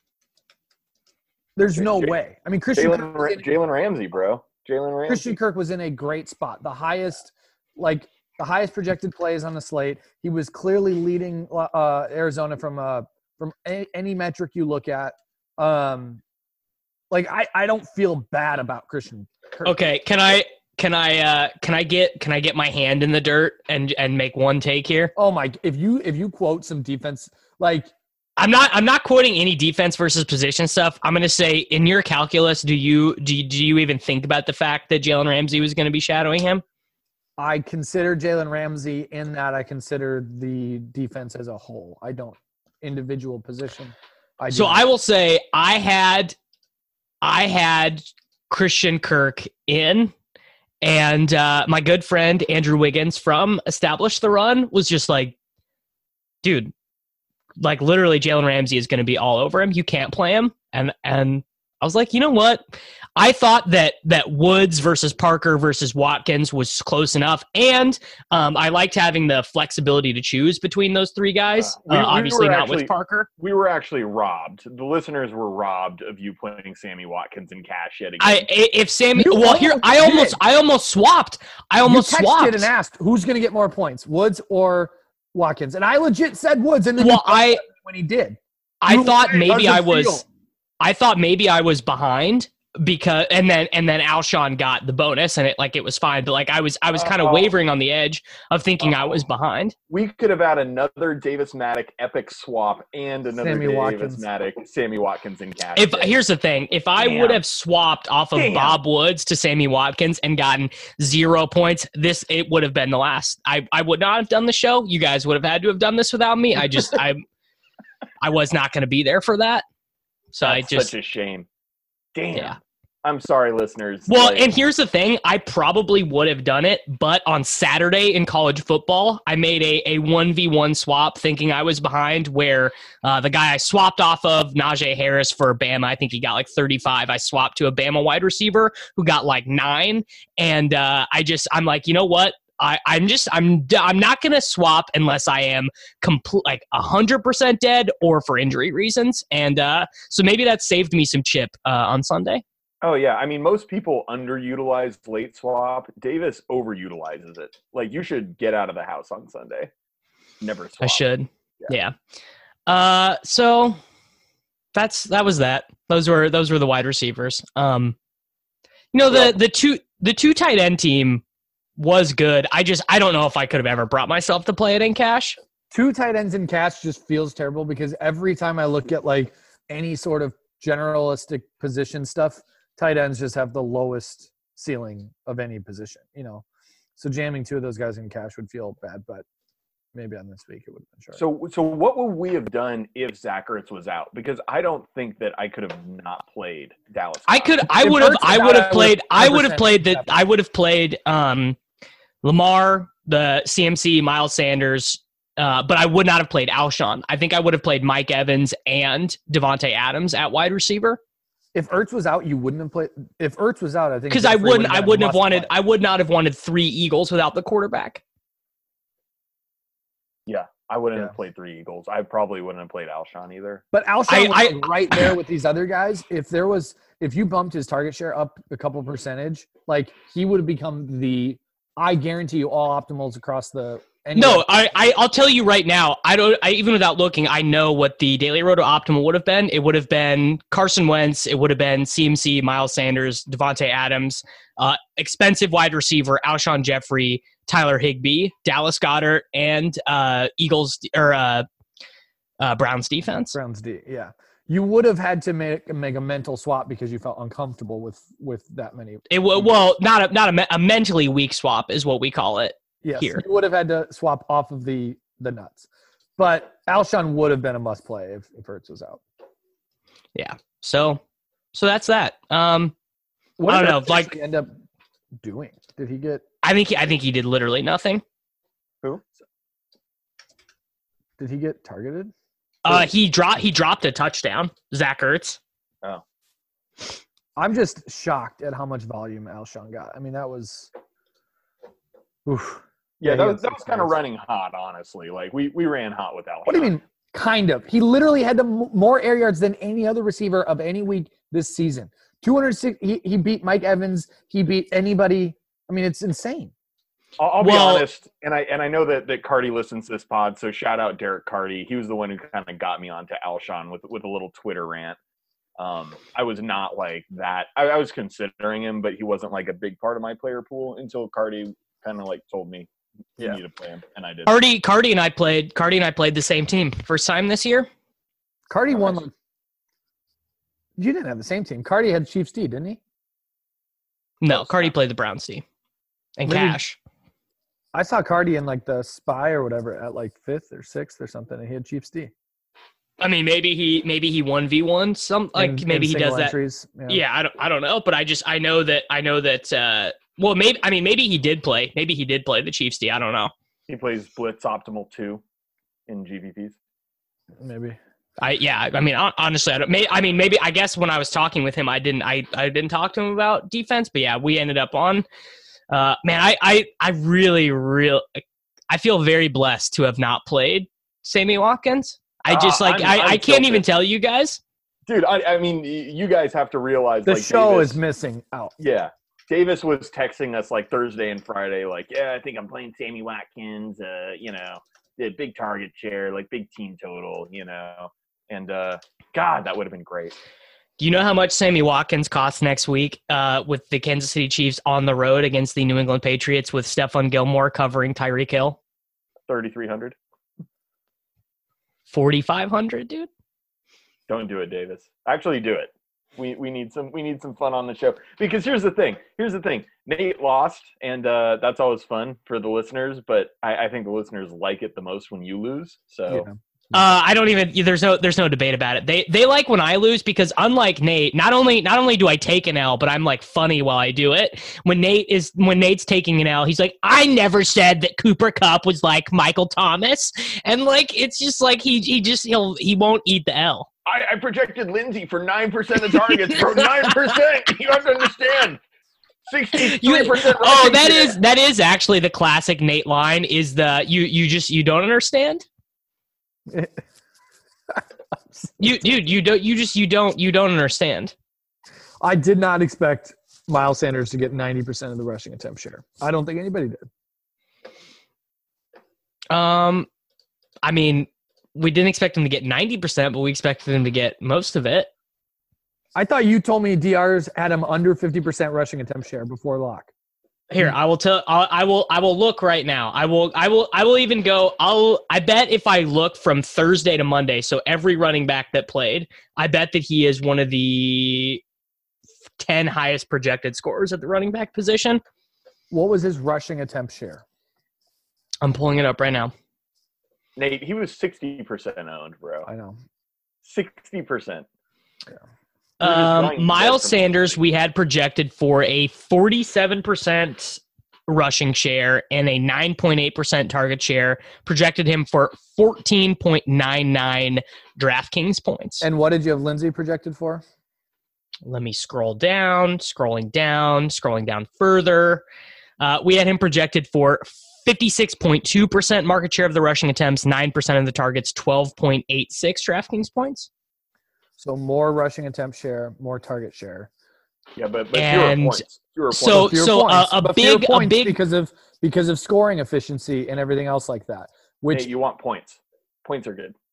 There's no J- way. I mean, Christian Jalen Kirk, Ra- was in, Jalen Ramsey, bro. Jalen Ramsey. Christian Kirk was in a great spot. The highest, like the highest projected plays on the slate. He was clearly leading uh, Arizona from uh, from a, any metric you look at. Um, like I, I don't feel bad about Christian Kirk. Okay, can I can I uh, can I get can I get my hand in the dirt and and make one take here? Oh my! If you if you quote some defense, like I'm not I'm not quoting any defense versus position stuff. I'm going to say, in your calculus, do you do you, do you even think about the fact that Jalen Ramsey was going to be shadowing him? I consider Jalen Ramsey in that I consider the defense as a whole. I don't individual position. I do So not. I will say I had I had Christian Kirk in, and uh, my good friend Andrew Wiggins from Establish the Run was just like, dude, like literally Jalen Ramsey is going to be all over him. You can't play him. And and I was like, you know what? I thought that that Woods versus Parker versus Watkins was close enough, and um, I liked having the flexibility to choose between those three guys. Uh, we- uh, we obviously were not actually- with Parker. We were actually robbed. The listeners were robbed of you playing Sammy Watkins in cash yet again. I if Sammy You well here almost I almost did. I almost swapped. I almost you texted swapped. and asked who's going to get more points, Woods or Watkins, and I legit said Woods, and then Well, you I when he did, I You thought played maybe how's I it was feel? I thought maybe I was behind because and then and then Alshon got the bonus and it like it was fine, but like I was I was kind of Oh. wavering on the edge of thinking I was Oh. behind. we could have had another Davis Maddock epic swap and another Sammy Davis Watkins. Maddock Sammy Watkins in cash. If yet. here's the thing, if I Damn. would have swapped off of Damn. Bob Woods to Sammy Watkins and gotten zero points, this it would have been the last. I, I would not have done the show. You guys would have had to have done this without me. I just I I was not going to be there for that. So That's I just such a shame. Damn. Yeah. I'm sorry, listeners. Well, Like, and here's the thing. I probably would have done it, but on Saturday in college football, I made a, a one v one swap thinking I was behind where uh, the guy I swapped off of, Najee Harris for Bama, I think he got like thirty-five. I swapped to a Bama wide receiver who got like nine. And uh, I just, I'm like, you know what? I, I'm just, I'm, I'm not going to swap unless I am complete, like one hundred percent dead or for injury reasons. And uh, so maybe that saved me some chip uh, on Sunday. oh yeah, I mean, most people underutilize late swap. Davis overutilizes it. Like, you should get out of the house on Sunday. Never swap. I should. Yeah. Yeah. Uh, so that's that was that. Those were those were the wide receivers. Um, you know the Well- the two the two tight end team was good. I just I don't know if I could have ever brought myself to play it in cash. two tight ends in cash just feels terrible because every time I look at like any sort of generalistic position stuff, tight ends just have the lowest ceiling of any position, you know. So jamming two of those guys in cash would feel bad, but maybe on this week it would have been sure. So, so what would we have done if Zach Ertz was out? Because I don't think that I could have not played Dallas. I could, I If would have, Ertz I was would out, have played, I would have one played hundred percent the, I would have played um, Lamar, the C M C, Miles Sanders, uh, but I would not have played Alshon. I think I would have played Mike Evans and Devontae Adams at wide receiver. If Ertz was out, you wouldn't have played. If Ertz was out, I think Because I Jeffrey wouldn't, would I been a wouldn't have must wanted, play. I would not have wanted three Eagles without the quarterback. Yeah, I wouldn't Yeah. have played three Eagles. I probably wouldn't have played Alshon either. But Alshon I- was I- like right there with these other guys. If there was, if you bumped his target share up a couple percentage, like he would have become the. I guarantee you all optimals across the. No, I, I, I'll tell you right now. I don't. I even without looking, I know what the Daily Roto Optimal would have been. It would have been Carson Wentz. It would have been C M C, Miles Sanders, Devontae Adams, uh, expensive wide receiver Alshon Jeffrey, Tyler Higbee, Dallas Goedert, and uh, Eagles or uh, uh, Browns defense. Browns D, yeah. You would have had to make make a mental swap because you felt uncomfortable with with that many. It w- well, not a not a, me- a mentally weak swap is what we call it. Yes, here. you would have had to swap off of the the nuts. But Alshon would have been a must play if, if Ertz was out. Yeah. So, so that's that. Um, What I did don't know, Ertz like- actually end up doing? Did he get? I think he, I think he did literally nothing. Who? Did he get targeted? Uh, he dropped he dropped a touchdown. Zach Ertz. Oh, I'm just shocked at how much volume Alshon got. I mean, that was. Oof. yeah, he that got was, that six was kind of yards. running hot, honestly. Like we, we ran hot with Alshon. What do you mean? Kind of. He literally had the m- more air yards than any other receiver of any week this season. two hundred six. He, he beat Mike Evans. He beat anybody. I mean, it's insane. I'll, I'll Well- be honest, and I and I know that that Cardi listens to this pod, so shout out Derek Cardi. He was the one who kind of got me onto Alshon with with a little Twitter rant. Um, I was not like that. I, I was considering him, but he wasn't like a big part of my player pool until Cardi kind of like told me you Yeah. need to play him, and I did. Cardi Cardi and I played Cardi and I played the same team first time this year. Cardi won. Nice. Like, you didn't have the same team. Cardi had Chiefs D, didn't he? No, Close. Cardi played the Browns team. And Maybe- Cash. I saw Cardi in like the spy or whatever at like fifth or sixth or something, and he had Chiefs D. I mean, maybe he maybe he one v one some like In- maybe in he does single that. entries. Yeah. Yeah, I don't I don't know, but I just I know that I know that uh well maybe I mean maybe he did play. Maybe he did play the Chiefs D. I don't know. He plays Blitz Optimal two in G V Ps. Maybe. I yeah, I mean hon- honestly I don't may, I mean maybe I guess when I was talking with him I didn't I I didn't talk to him about defense, but yeah, we ended up on uh man, I I I really real I feel very blessed to have not played Sammy Watkins. I just Uh, like I'm- I, I'm I can't even tilted. tell you guys. Dude, I, I mean, y- you guys have to realize The like show Davis, is missing out. Yeah, Davis was texting us like Thursday and Friday, like, yeah, I think I'm playing Sammy Watkins. Uh, you know, the big target share, like big team total, you know, and uh, God, that would have been great. Do you know how much Sammy Watkins costs next week uh, with the Kansas City Chiefs on the road against the New England Patriots with Stephon Gilmore covering Tyreek Hill? thirty-three hundred. forty-five hundred, dude. Don't do it, Davis. Actually, do it. We we need some we need some fun on the show because here's the thing. Here's the thing. Nate lost, and uh, that's always fun for the listeners. But I, I think the listeners like it the most when you lose. So. Yeah. Uh, I don't even. There's no. There's no debate about it. They they like when I lose because unlike Nate, not only not only do I take an L, but I'm like funny while I do it. When Nate is when Nate's taking an L, he's like, I never said that Cooper Kupp was like Michael Thomas, and like it's just like he he just he'll he won't eat the L. I, I projected Lindsey for nine percent of targets, bro. Nine percent. You have to understand. Sixty-three You, percent. oh, that is that is actually the classic Nate line. Is the you you just you don't understand. You dude, you don't you just you don't you don't understand. I did not expect Miles Sanders to get ninety percent of the rushing attempt share. I don't think anybody did. Um, I mean, we didn't expect him to get ninety percent, but we expected him to get most of it. I thought you told me D R's had him under fifty percent rushing attempt share before lock. Here, I will tell. I'll, I will. I will look right now. I will. I will. I will even go. I'll. I bet if I look from Thursday to Monday, so every running back that played, I bet that he is one of the ten highest projected scorers at the running back position. What was his rushing attempt share? I'm pulling it up right now. Nate, he was sixty percent owned, bro. I know. sixty percent. Yeah. Um, Miles Sanders, we had projected for a forty-seven percent rushing share and a nine point eight percent target share. Projected him for fourteen point nine nine DraftKings points. And what did you have Lindsey projected for? Let me scroll down, scrolling down, scrolling down further. Uh, we had him projected for fifty-six point two percent market share of the rushing attempts, nine percent of the targets, twelve point eight six DraftKings points. So more rushing attempt share, more target share. Yeah, but, but And fewer points. Fewer so- points. Fewer so, points, uh, a but fewer big- a points big- because of because of scoring efficiency and everything else like that. Which Nate, you want points. Points are good.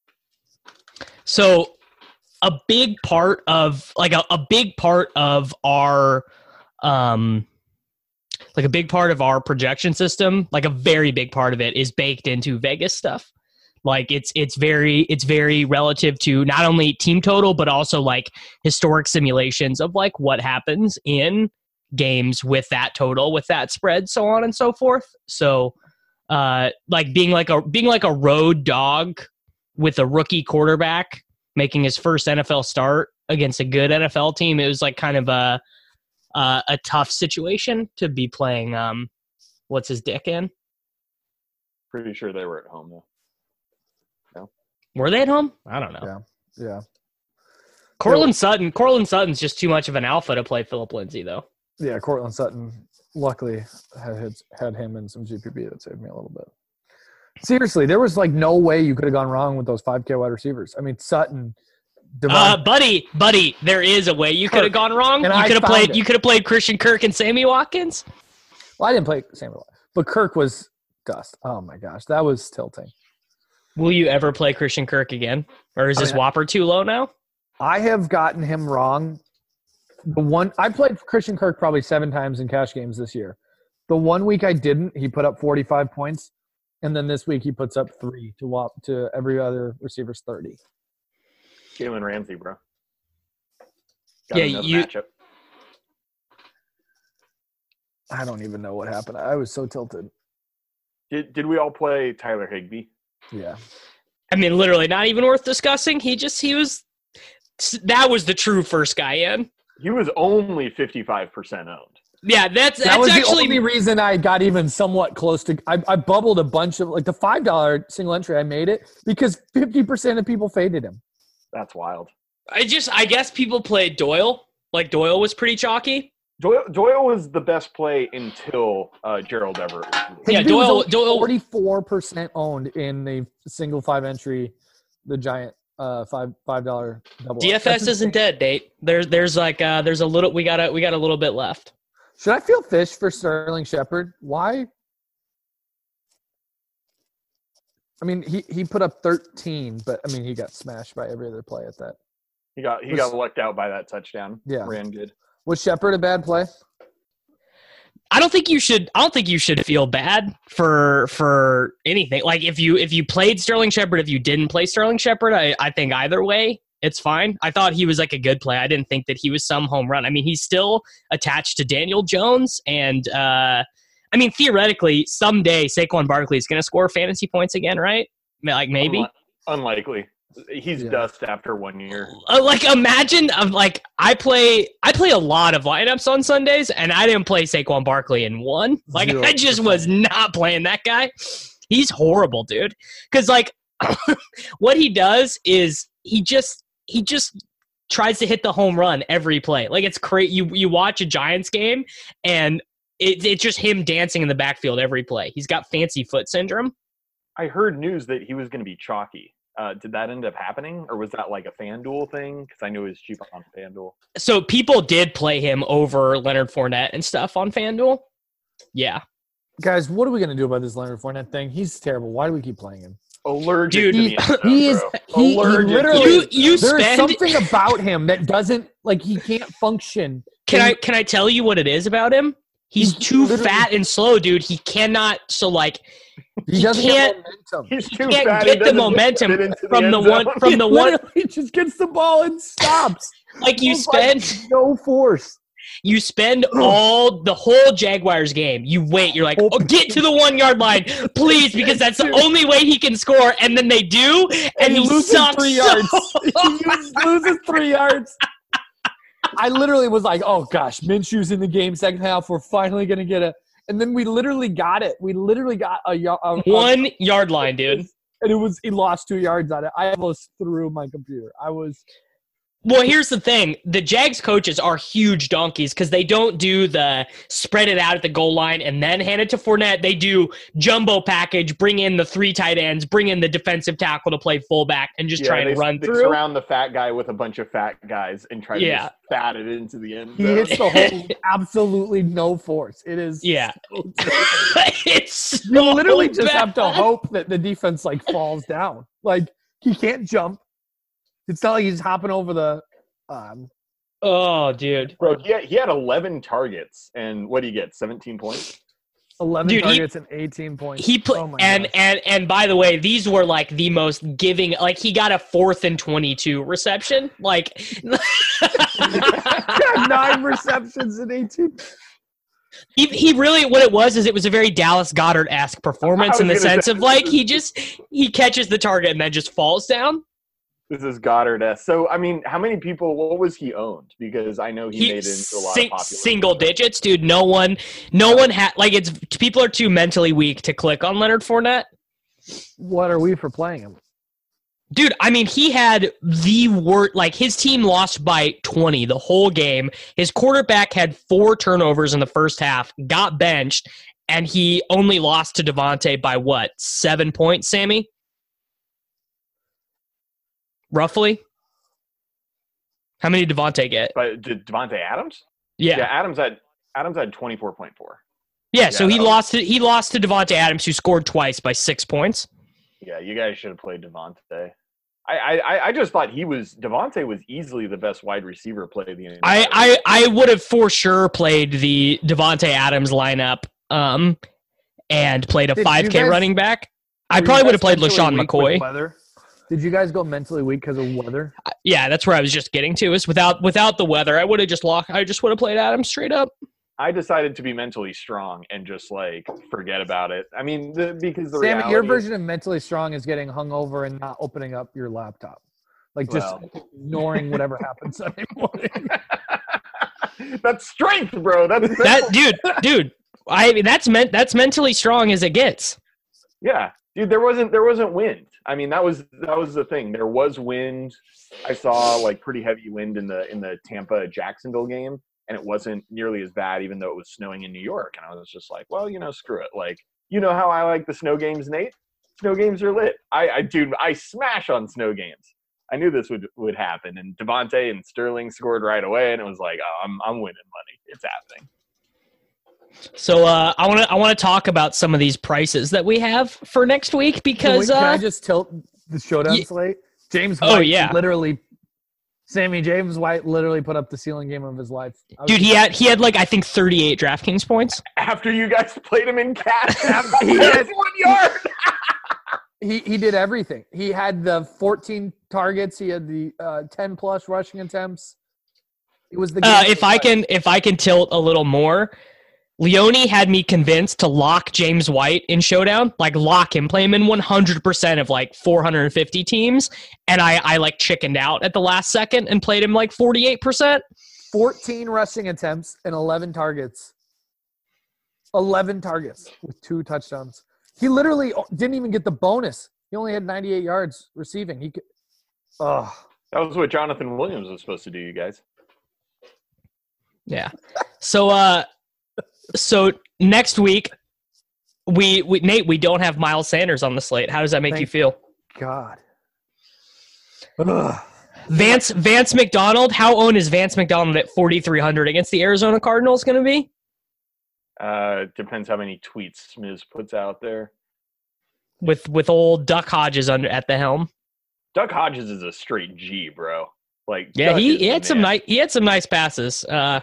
So a big part of like a, a big part of our um like a big part of our projection system, like a very big part of it is baked into Vegas stuff. Like it's it's very it's very relative to not only team total but also like historic simulations of like what happens in games with that total, with that spread, so on and so forth. So uh like being like a being like a road dog with a rookie quarterback making his first N F L start against a good N F L team, it was like kind of a uh, a tough situation to be playing. Um, what's his dick in? Pretty sure they were at home though. Were they at home? I don't know. Yeah, yeah, Cortland Sutton. Cortland Sutton's just too much of an alpha to play Philip Lindsay, though. yeah. Cortland Sutton, luckily, had had, had him in some G P P that saved me a little bit. Seriously, there was like no way you could have gone wrong with those five K wide receivers. I mean, Sutton, Devon, Uh, buddy, buddy, there is a way you could have gone wrong. And You I could have found played. it. You could have played Christian Kirk and Sammy Watkins. well, I didn't play Samuel, but Kirk was dust. Oh my gosh, that was tilting. Will you ever play Christian Kirk again, or is I this mean, Whopper too low now? I have gotten him wrong. The one I played Christian Kirk probably seven times in cash games this year. The one week I didn't, he put up forty-five points, and then this week he puts up three to whop to every other receiver's thirty. Jalen Ramsey, bro. Got Yeah, another you- matchup. I don't even know what happened. I was so tilted. Did did we all play Tyler Higbee? Yeah. I mean, literally, not even worth discussing. He just he was that was the true first guy in. He was only fifty-five percent owned. Yeah, that's That that's was actually the only reason I got even somewhat close to. I, I bubbled a bunch of like the five dollar single entry. I made it because fifty percent of people faded him. That's wild. I just I guess people played Doyle. Like Doyle was pretty chalky. Doyle, Doyle was the best play until uh, Gerald Everett. Yeah, Higbee was Doyle- only Doyle- forty-four percent owned in the single five entry, the giant uh five five dollar double. D F S That's isn't insane. dead, Date. There's there's like uh there's a little we got a we got a little bit left. Should I feel fish for Sterling Shepard? Why? I mean, he, he put up thirteen, but I mean, he got smashed by every other play at that. He got he Was- got lucked out by that touchdown. Yeah. Ran good. Was Shepard a bad play? I don't think you should. I don't think you should feel bad for for anything. Like if you if you played Sterling Shepard, if you didn't play Sterling Shepard, I I think either way it's fine. I thought he was like a good play. I didn't think that he was some home run. I mean, he's still attached to Daniel Jones, and uh, I mean theoretically someday Saquon Barkley is going to score fantasy points again, right? Like maybe. Unli- unlikely. He's Yeah. dust after one year. Uh, like imagine um, like I play I play a lot of lineups on Sundays and I didn't play Saquon Barkley in one. Like Zero I just was not playing that guy. He's horrible, dude. Cuz like what he does is he just he just tries to hit the home run every play. Like it's crazy. You you watch a Giants game and it, it's just him dancing in the backfield every play. He's got fancy foot syndrome. I heard news that he was going to be chalky. Uh, did that end up happening, or was that like a FanDuel thing? Because I knew he was cheap on FanDuel. So people did play him over Leonard Fournette and stuff on FanDuel. Yeah. Guys, what are we going to do about this Leonard Fournette thing? He's terrible. Why do we keep playing him? Allergic Dude, to He, the end zone, he is bro. he, he Allergic to literally the You- end you zone. there's spend- something about him that doesn't like he can't function. Can And I can I tell you what it is about him? He's He's too literally- fat and slow, dude. He cannot. So like He he doesn't can't- have momentum. He's he too can't fat, get he the doesn't momentum get into from the end one zone. from He the one literally just gets the ball and stops. Like you Like, spend no force. you spend all the whole Jaguars game. You wait. You're like, oh, get to the one yard line, please, because that's the only way he can score. And then they do, and, And he he, loses sucks three so yards. He loses three yards. I literally was like, oh gosh, Minshew's in the game second half. We're finally gonna get it. And then we literally got it. We literally got a, y- a One yard line, dude. and it was he lost two yards on it. I almost threw my computer. I was Well, here's the thing. The Jags coaches are huge donkeys because they don't do the spread it out at the goal line and then hand it to Fournette. They do jumbo package, bring in the three tight ends, bring in the defensive tackle to play fullback, and just Yeah, try and they, run they through. surround the fat guy with a bunch of fat guys and try to Yeah. just fat it into the end he zone. hits the whole absolutely no force. It is Yeah. so terrible. It's You literally just bad. have to hope that the defense like falls down. Like he can't jump. It's not like he's hopping over the um Oh, dude. Bro, he had, he had eleven targets, and what do you get, seventeen points? eleven Dude, he- targets and eighteen points. He put Oh my and gosh. and and by the way, these were like the most giving. Like he got a fourth and twenty-two reception. Like Yeah, nine receptions and eighteen. he he really what it was is it was a very Dallas Goddard esque performance I in the was gonna sense say, of like this he is- just he catches the target and then just falls down. This is Goddard. So, I mean, how many people, what was he owned? Because I know he, He made it into a lot sing- of popular single digits, dude. No one, no one had like it's people are too mentally weak to click on Leonard Fournette. What are we for playing him? Dude, I mean, he had the word like his team lost by twenty the whole game. His quarterback had four turnovers in the first half, got benched, and he only lost to Devontae by what? Seven points, Sammy? Roughly? How many did Devontae get? But did Devontae Adams? Yeah. Yeah, Yeah, Adams had Adams had twenty-four point four. so he that was- lost to he lost to Devontae Adams, who scored twice by six points. Yeah, you guys should have played Devontae. I, I I just thought he was Devontae was easily the best wide receiver play of the entire I, I, I would have for sure played the Devontae Adams lineup um, and played a Did you five K guys- running back. I Were you probably would guys have played mentally LaShawn weak with McCoy. weather? Did you guys go mentally weak because of weather? Yeah, that's where I was just getting to. Is without without the weather, I would have just locked. I just would have played Adams straight up. I decided to be mentally strong and just like forget about it. I mean, the, because the Sam, reality your is- version of mentally strong is getting hungover and not opening up your laptop. Like just Well. ignoring whatever happened Sunday morning. That's strength, bro. That's That dude, dude. I mean, that's meant that's mentally strong as it gets. yeah, dude. There wasn't there wasn't wind. I mean, that was that was the thing. There was wind. I saw like pretty heavy wind in the in the Tampa Jacksonville game, and it wasn't nearly as bad, even though it was snowing in New York. And I was just like, well, you know, screw it. Like, you know how I like the snow games, Nate? Snow games are lit. I, I dude, I smash on snow games. I knew this would would happen, and Devontae and Sterling scored right away, and it was like, oh, I'm I'm winning money. It's happening. So uh, I want to I want to talk about some of these prices that we have for next week because Can, we, can I uh, just tilt the showdown Ye- slate? James Oh, White yeah. literally Sammy James White literally put up the ceiling game of his life. I was- dude, he had he had like I think thirty-eight DraftKings points. After you guys played him in cash, He had- one yard. he he did everything. He had the fourteen targets. He had the uh, ten plus rushing attempts. It was the game Uh, of if his I life. can if I can tilt a little more, Leone had me convinced to lock James White in Showdown, like lock him, play him in one hundred percent of like four hundred fifty teams, and I, I like chickened out at the last second and played him like forty-eight percent. fourteen rushing attempts and eleven targets. eleven targets with two touchdowns. He literally didn't even get the bonus. He only had ninety-eight yards receiving. He could. Oh, That was what Jonathan Williams was supposed to do, you guys. Yeah. So uh so next week we, we Nate, we don't have Miles Sanders on the slate. How does that make Thank- you feel? God. Ugh. Vance Vance McDonald, how owned is Vance McDonald at forty-three hundred against the Arizona Cardinals going to be? Uh, depends how many tweets Smiz puts out there. With with old Duck Hodges under at the helm. Duck Hodges is a straight G, bro. Like, Yeah, Duck he, is he the had some man. nice he had some nice passes. Uh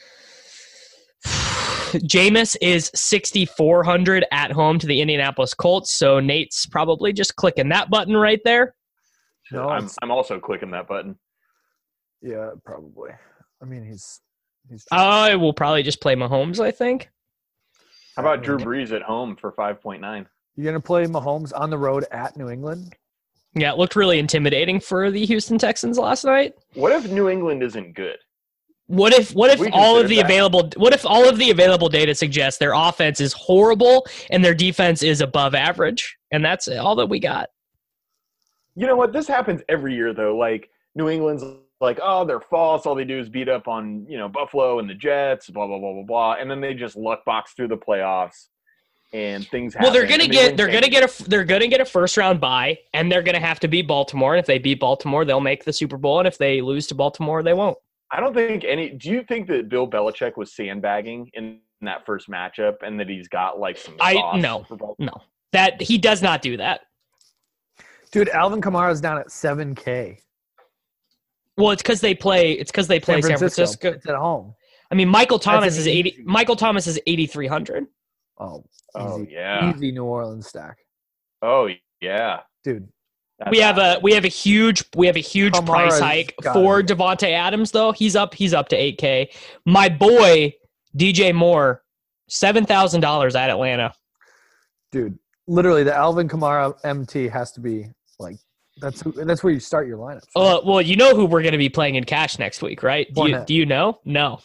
Jameis is sixty-four hundred at home to the Indianapolis Colts, so Nate's probably just clicking that button right there. No, I'm it's- I'm also clicking that button. Yeah, probably. I mean, he's he's. I will probably just play Mahomes, I think. How about Drew Brees at home for five point nine? You're gonna play Mahomes on the road at New England? Yeah, it looked really intimidating for the Houston Texans last night. What if New England isn't good? What if what if We all of considered the that. available what if all of the available data suggests their offense is horrible and their defense is above average? And that's all that we got. You know what? This happens every year, though. Like, New England's like, oh, they're false. All they do is beat up on, you know, Buffalo and the Jets, blah, blah, blah, blah, blah. And then they just luck box through the playoffs and things happen. Well, they're gonna and they get win they're gonna games. get a they're gonna get a first round bye, and they're gonna have to beat Baltimore. And if they beat Baltimore, they'll make the Super Bowl. And if they lose to Baltimore, they won't. I don't think any – do you think that Bill Belichick was sandbagging in that first matchup and that he's got, like, some I sauce no for Baltimore? no that he does not do that. Dude, Alvin Kamara's down at seven K. Well, it's because they play. It's because they play San Francisco. It's at home. I mean, Michael Thomas an is eighty. easy- Michael Thomas is eighty three hundred. Oh, Oh, easy, yeah. easy New Orleans stack, Oh, yeah. dude. That's We have a happening. we have a huge we have a huge Kamara's price hike gotta for be. Devontae Adams though. He's up he's up to eight K. My boy D J Moore, seven thousand dollars at Atlanta. Dude, literally, the Alvin Kamara M T has to be like that's who, that's where you start your lineup. Uh, well, you know who we're going to be playing in cash next week, right? Do you, Fournette. do you know? No,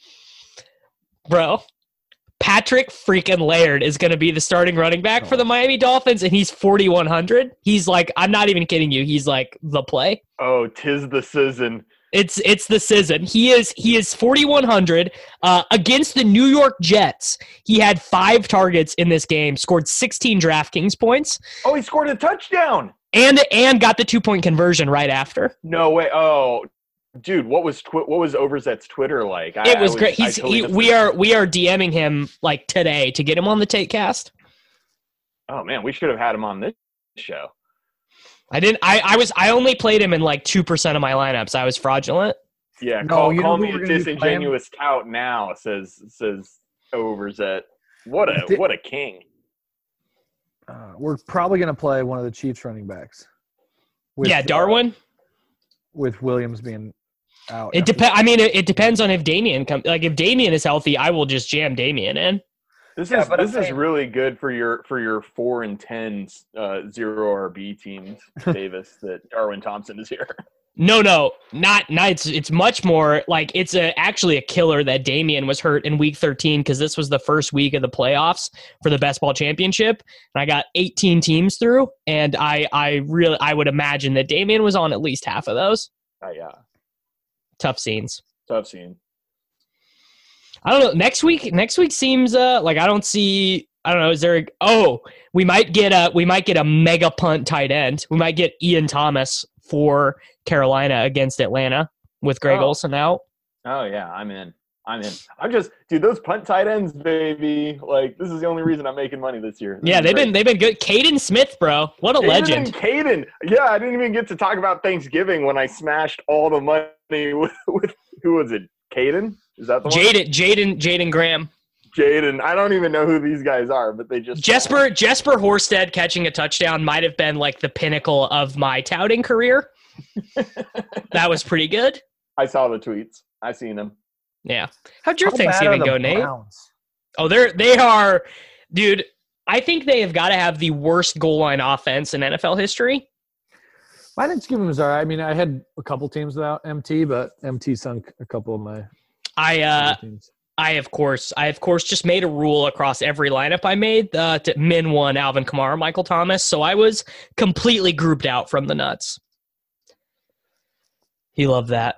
bro. Patrick freaking Laird is going to be the starting running back for the Miami Dolphins, and he's forty-one hundred. He's like, I'm not even kidding you. He's like the play. Oh, tis the season. It's it's the season. He is he is forty-one hundred uh, against the New York Jets. He had five targets in this game, scored sixteen DraftKings points, Oh, he scored a touchdown. and and got the two point conversion right after. No way. Oh, dude, what was tw- what was Overzet's Twitter like? I, It I was great. I He's totally he, missed we it. are we are DMing him like today to get him on the Takecast. Oh man, we should have had him on this show. I didn't. I, I was. I only played him in like two percent of my lineups. I was fraudulent. Yeah, No, call, you know call who me we're a gonna be playing? disingenuous tout now. Says says Overzet. What a Di- what a king. Uh, we're probably gonna play one of the Chiefs running backs. With, yeah, uh, Darwin. with Williams being out. It depends. I mean, it, it depends on if Damian comes. Like if Damian is healthy, I will just jam Damian in. This Yeah, is but I'm this is saying- really good for your for your four and ten uh, zero R B teams, Davis. That Darwin Thompson is here. No, no, not not. It's it's much more like it's a actually a killer that Damian was hurt in week thirteen because this was the first week of the playoffs for the best ball championship, and I got eighteen teams through, and I I really I would imagine that Damian was on at least half of those. Oh yeah, Tough scenes. tough scene. I don't know. Next week, next week seems uh like I don't see. I don't know. Is there? A, oh, we might get a we might get a mega punt tight end. We might get Ian Thomas for Carolina against Atlanta with Greg Oh. Olsen out. Oh yeah, I'm in. I'm in. I'm just dude. Those punt tight ends, baby. Like this is the only reason I'm making money this year. This Yeah, is they've great. been they've been good. Caden Smith, bro, what a Caden legend. and Caden. Yeah, I didn't even get to talk about Thanksgiving when I smashed all the money with, with who was it? Caden? Is that the one? Jaden Jaden Jaden Graham. Jaden. I don't even know who these guys are, but they just Jesper Jesper Horsted catching a touchdown might have been like the pinnacle of my touting career. That was pretty good. I saw the tweets. I seen them. Yeah. How'd your How bad Thanksgiving are the go, Nate? Browns? Oh, they're they are, dude. I think they have got to have the worst goal line offense in N F L history. My Thanksgiving was all right. I mean, I had a couple teams without M T, but M T sunk a couple of my I uh, teams. I of course, I of course just made a rule across every lineup I made uh, to min one Alvin Kamara, Michael Thomas. So I was completely grouped out from the nuts. He loved that.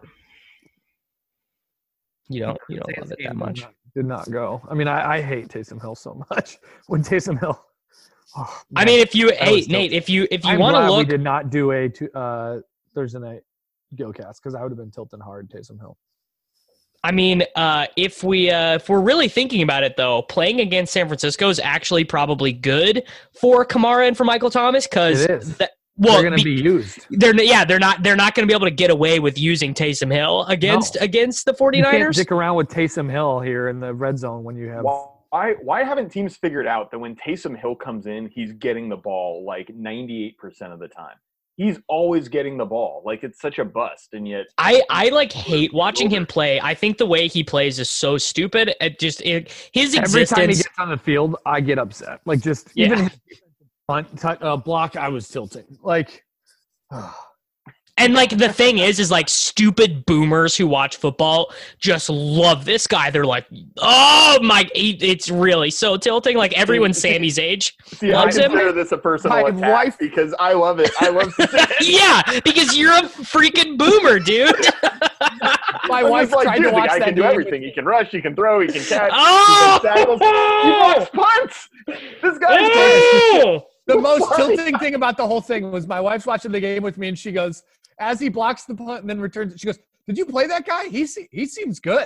You don't, you don't love it that much. Did not, did not go. I mean, I, I hate Taysom Hill so much. When Taysom Hill, oh, I man. mean, if you, hey was Nate, if you if you I'm want glad to we look, did not do a two, uh, Thursday night GoCast because I would have been tilting hard Taysom Hill. I mean, uh, if we uh, if we're really thinking about it, though, playing against San Francisco is actually probably good for Kamara and for Michael Thomas because It is. well, They're going to be- be used. they're yeah, they're not they're not going to be able to get away with using Taysom Hill against No. against the You can't 49ers. dick around with Taysom Hill here in the red zone when you have. Why why haven't teams figured out that when Taysom Hill comes in, he's getting the ball like ninety-eight percent of the time? he's always getting the ball. Like, it's such a bust, and yet I, I like hate watching him play. I think the way he plays is so stupid. It just it, his Every existence. time he gets on the field, I get upset. Like, just Yeah. even his punt, t- uh, block, I was tilting. Like, And like the thing is, is like stupid boomers who watch football just love this guy. They're like, oh my, it's really so tilting. Like everyone Sammy's age See, I loves him. consider this a personal My attack wife- because I love it. I love to say it. Yeah, because you're a freaking boomer, dude. my I'm wife just like, tried dude, to the watch guy that can do game. everything. He can rush, he can throw, he can catch, Oh! he can tackle. He blocks punts. This guy's Oh! The most Sorry. tilting thing about the whole thing was my wife's watching the game with me, and she goes, as he blocks the punt and then returns it, she goes, "Did you play that guy? He se- he seems good."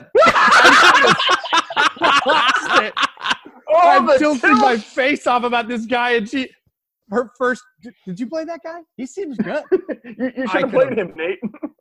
oh, I'm the tilting tilt. my face off about this guy, and she, her first, "Did- did you play that guy? He seems good." You, you I should have could've- played him, Nate.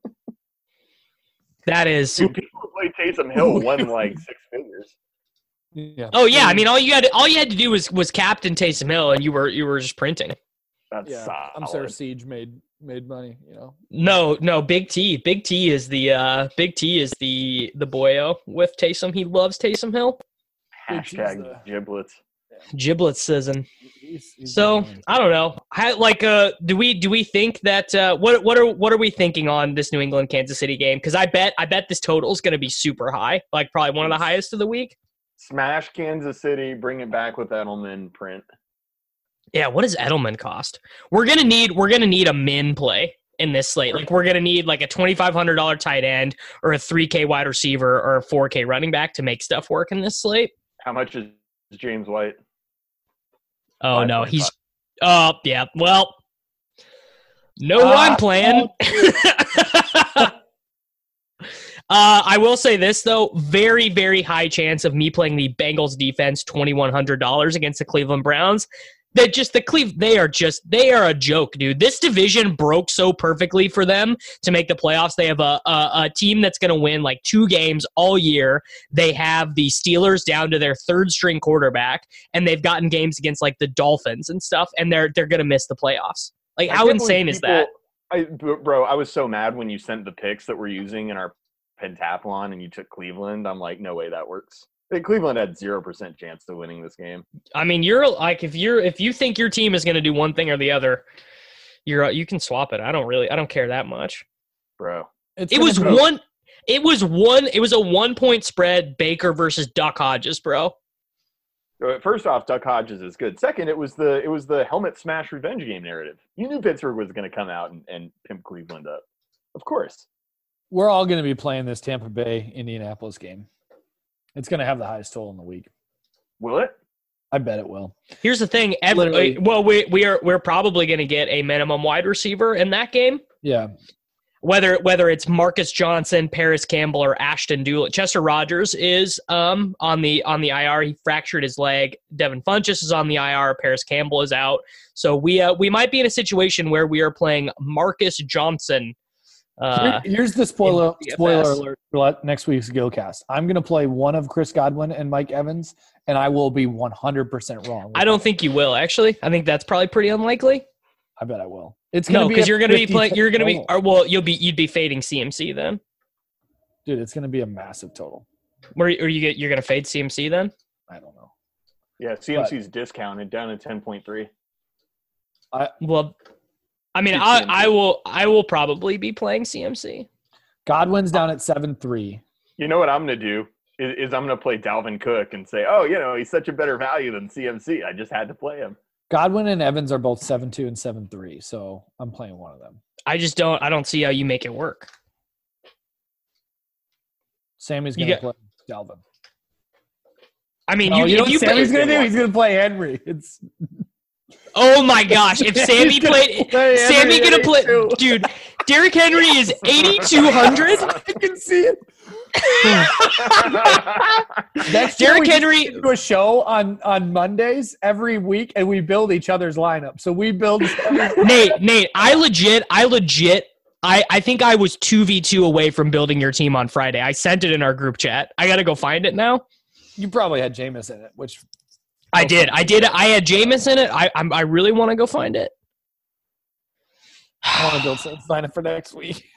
That is. Dude, people who played Taysom Hill won like six figures. Yeah. Oh yeah, I mean, all you had, all you had to do was was captain Taysom Hill, and you were you were just printing. That's Yeah, solid. I'm sure Siege made made money. You know. No, no, Big T, Big T is the uh, Big T is the the boyo with Taysom. He loves Taysom Hill. Hashtag the- giblets. Giblets season. He's- he's So good. I don't know. How, like, uh, do we do we think that uh, what what are what are we thinking on this New England Kansas City game? Because I bet I bet this total is going to be super high, like probably one of the highest of the week. Smash Kansas City, bring it back with Edelman print. Yeah, what does Edelman cost? We're gonna need we're gonna need a min play in this slate. Like we're gonna need like a twenty five hundred dollar tight end or a three K wide receiver or a four K running back to make stuff work in this slate. How much is James White? Oh Five no, point he's five. oh yeah. Well, no, Uh, I'm playing. Uh, I will say this, though. Very, very high chance of me playing the Bengals defense twenty-one hundred dollars against the Cleveland Browns. That just the Cleve, they are just, they are a joke, dude. This division broke so perfectly for them to make the playoffs. They have a, a, a team that's going to win like two games all year. They have the Steelers down to their third string quarterback, and they've gotten games against like the Dolphins and stuff, and they're they're going to miss the playoffs. Like, I how can't insane believe is that? people- I, bro, I was so mad when you sent the picks that we're using in our pentathlon and you took Cleveland. I'm like, no way that works. Like, Cleveland had zero percent chance to winning this game. I mean, you're like if you're if you think your team is going to do one thing or the other, you're you can swap it. I don't really I don't care that much. Bro. It's It gonna was be- one. It was one. It was a one point spread. Baker versus Duck Hodges, bro. Uh, First off, Duck Hodges is good. Second, it was the it was the helmet smash revenge game narrative. You knew Pittsburgh was going to come out and, and pimp Cleveland up. Of course. We're all going to be playing this Tampa Bay Indianapolis game. It's going to have the highest total in the week. Will it? I bet it will. Here's the thing. Every, Literally. well, we we are we're probably going to get a minimum wide receiver in that game. Yeah. Whether whether it's Marcus Johnson, Paris Campbell, or Ashton Doolittle. Chester Rogers is um on the on the I R. He fractured his leg. Devin Funchess is on the I R. Paris Campbell is out. So we uh, we might be in a situation where we are playing Marcus Johnson. Uh, Here- Here's the spoiler in D F S. spoiler alert for le- next week's GoCast. I'm going to play one of Chris Godwin and Mike Evans, and I will be one hundred percent wrong. I don't think you will actually. I think that's probably pretty unlikely. I bet I will. It's No, gonna be because a you're going to be fifty playing. You're going to be. total. Or, well, you'll be. You'd be fading C M C then. Dude, it's going to be a massive total. Where or you get. You're going to fade C M C then. I don't know. Yeah, C M C's discounted down to ten point three. Well, I mean, Keep I, C M C. I will. I will probably be playing C M C. Godwin's down at seven three. You know what I'm going to do? Is, is I'm going to play Dalvin Cook and say, oh, you know, he's such a better value than C M C. I just had to play him. Godwin and Evans are both seven two and seven three, so I'm playing one of them. I just don't. I don't see how you make it work. Sammy's You going to get- play Dalvin. I mean, No, you, you know if what you Sammy's play, going to do? He's going to play Henry. It's oh my gosh! If Sammy He's gonna played, play Sammy Henry gonna play, too. dude. Derrick Henry is eighty-two hundred. I can see it. Next year, Derrick we just Henry. do a show on on Mondays every week, and we build each other's lineup. So we build. Nate, Nate, I legit, I legit, I, I think I was two v two away from building your team on Friday. I sent it in our group chat. I got to go find it now. You probably had Jameis in it, which I did. I did. I had Jameis in it. I I'm, I really want to go find it. I want to build Saints lineup for next week.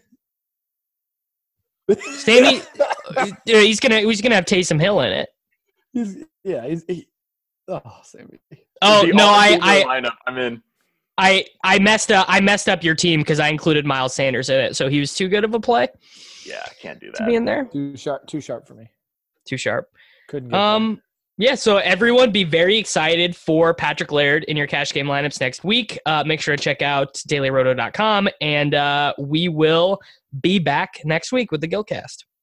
Sammy, he's gonna he's gonna have Taysom Hill in it. He's, yeah, he's. He, oh, Sammy. Oh The no, I all-Boomer I, lineup. I'm in. I I messed up. I messed up your team because I included Miles Sanders in it, so he was too good of a play Yeah, I can't do to be that. in there. Too sharp. Too sharp for me. Too sharp. Couldn't get Um. Yeah, so everyone be very excited for Patrick Laird in your cash game lineups next week. Uh, make sure to check out daily roto dot com, and uh, we will be back next week with the Gilcast.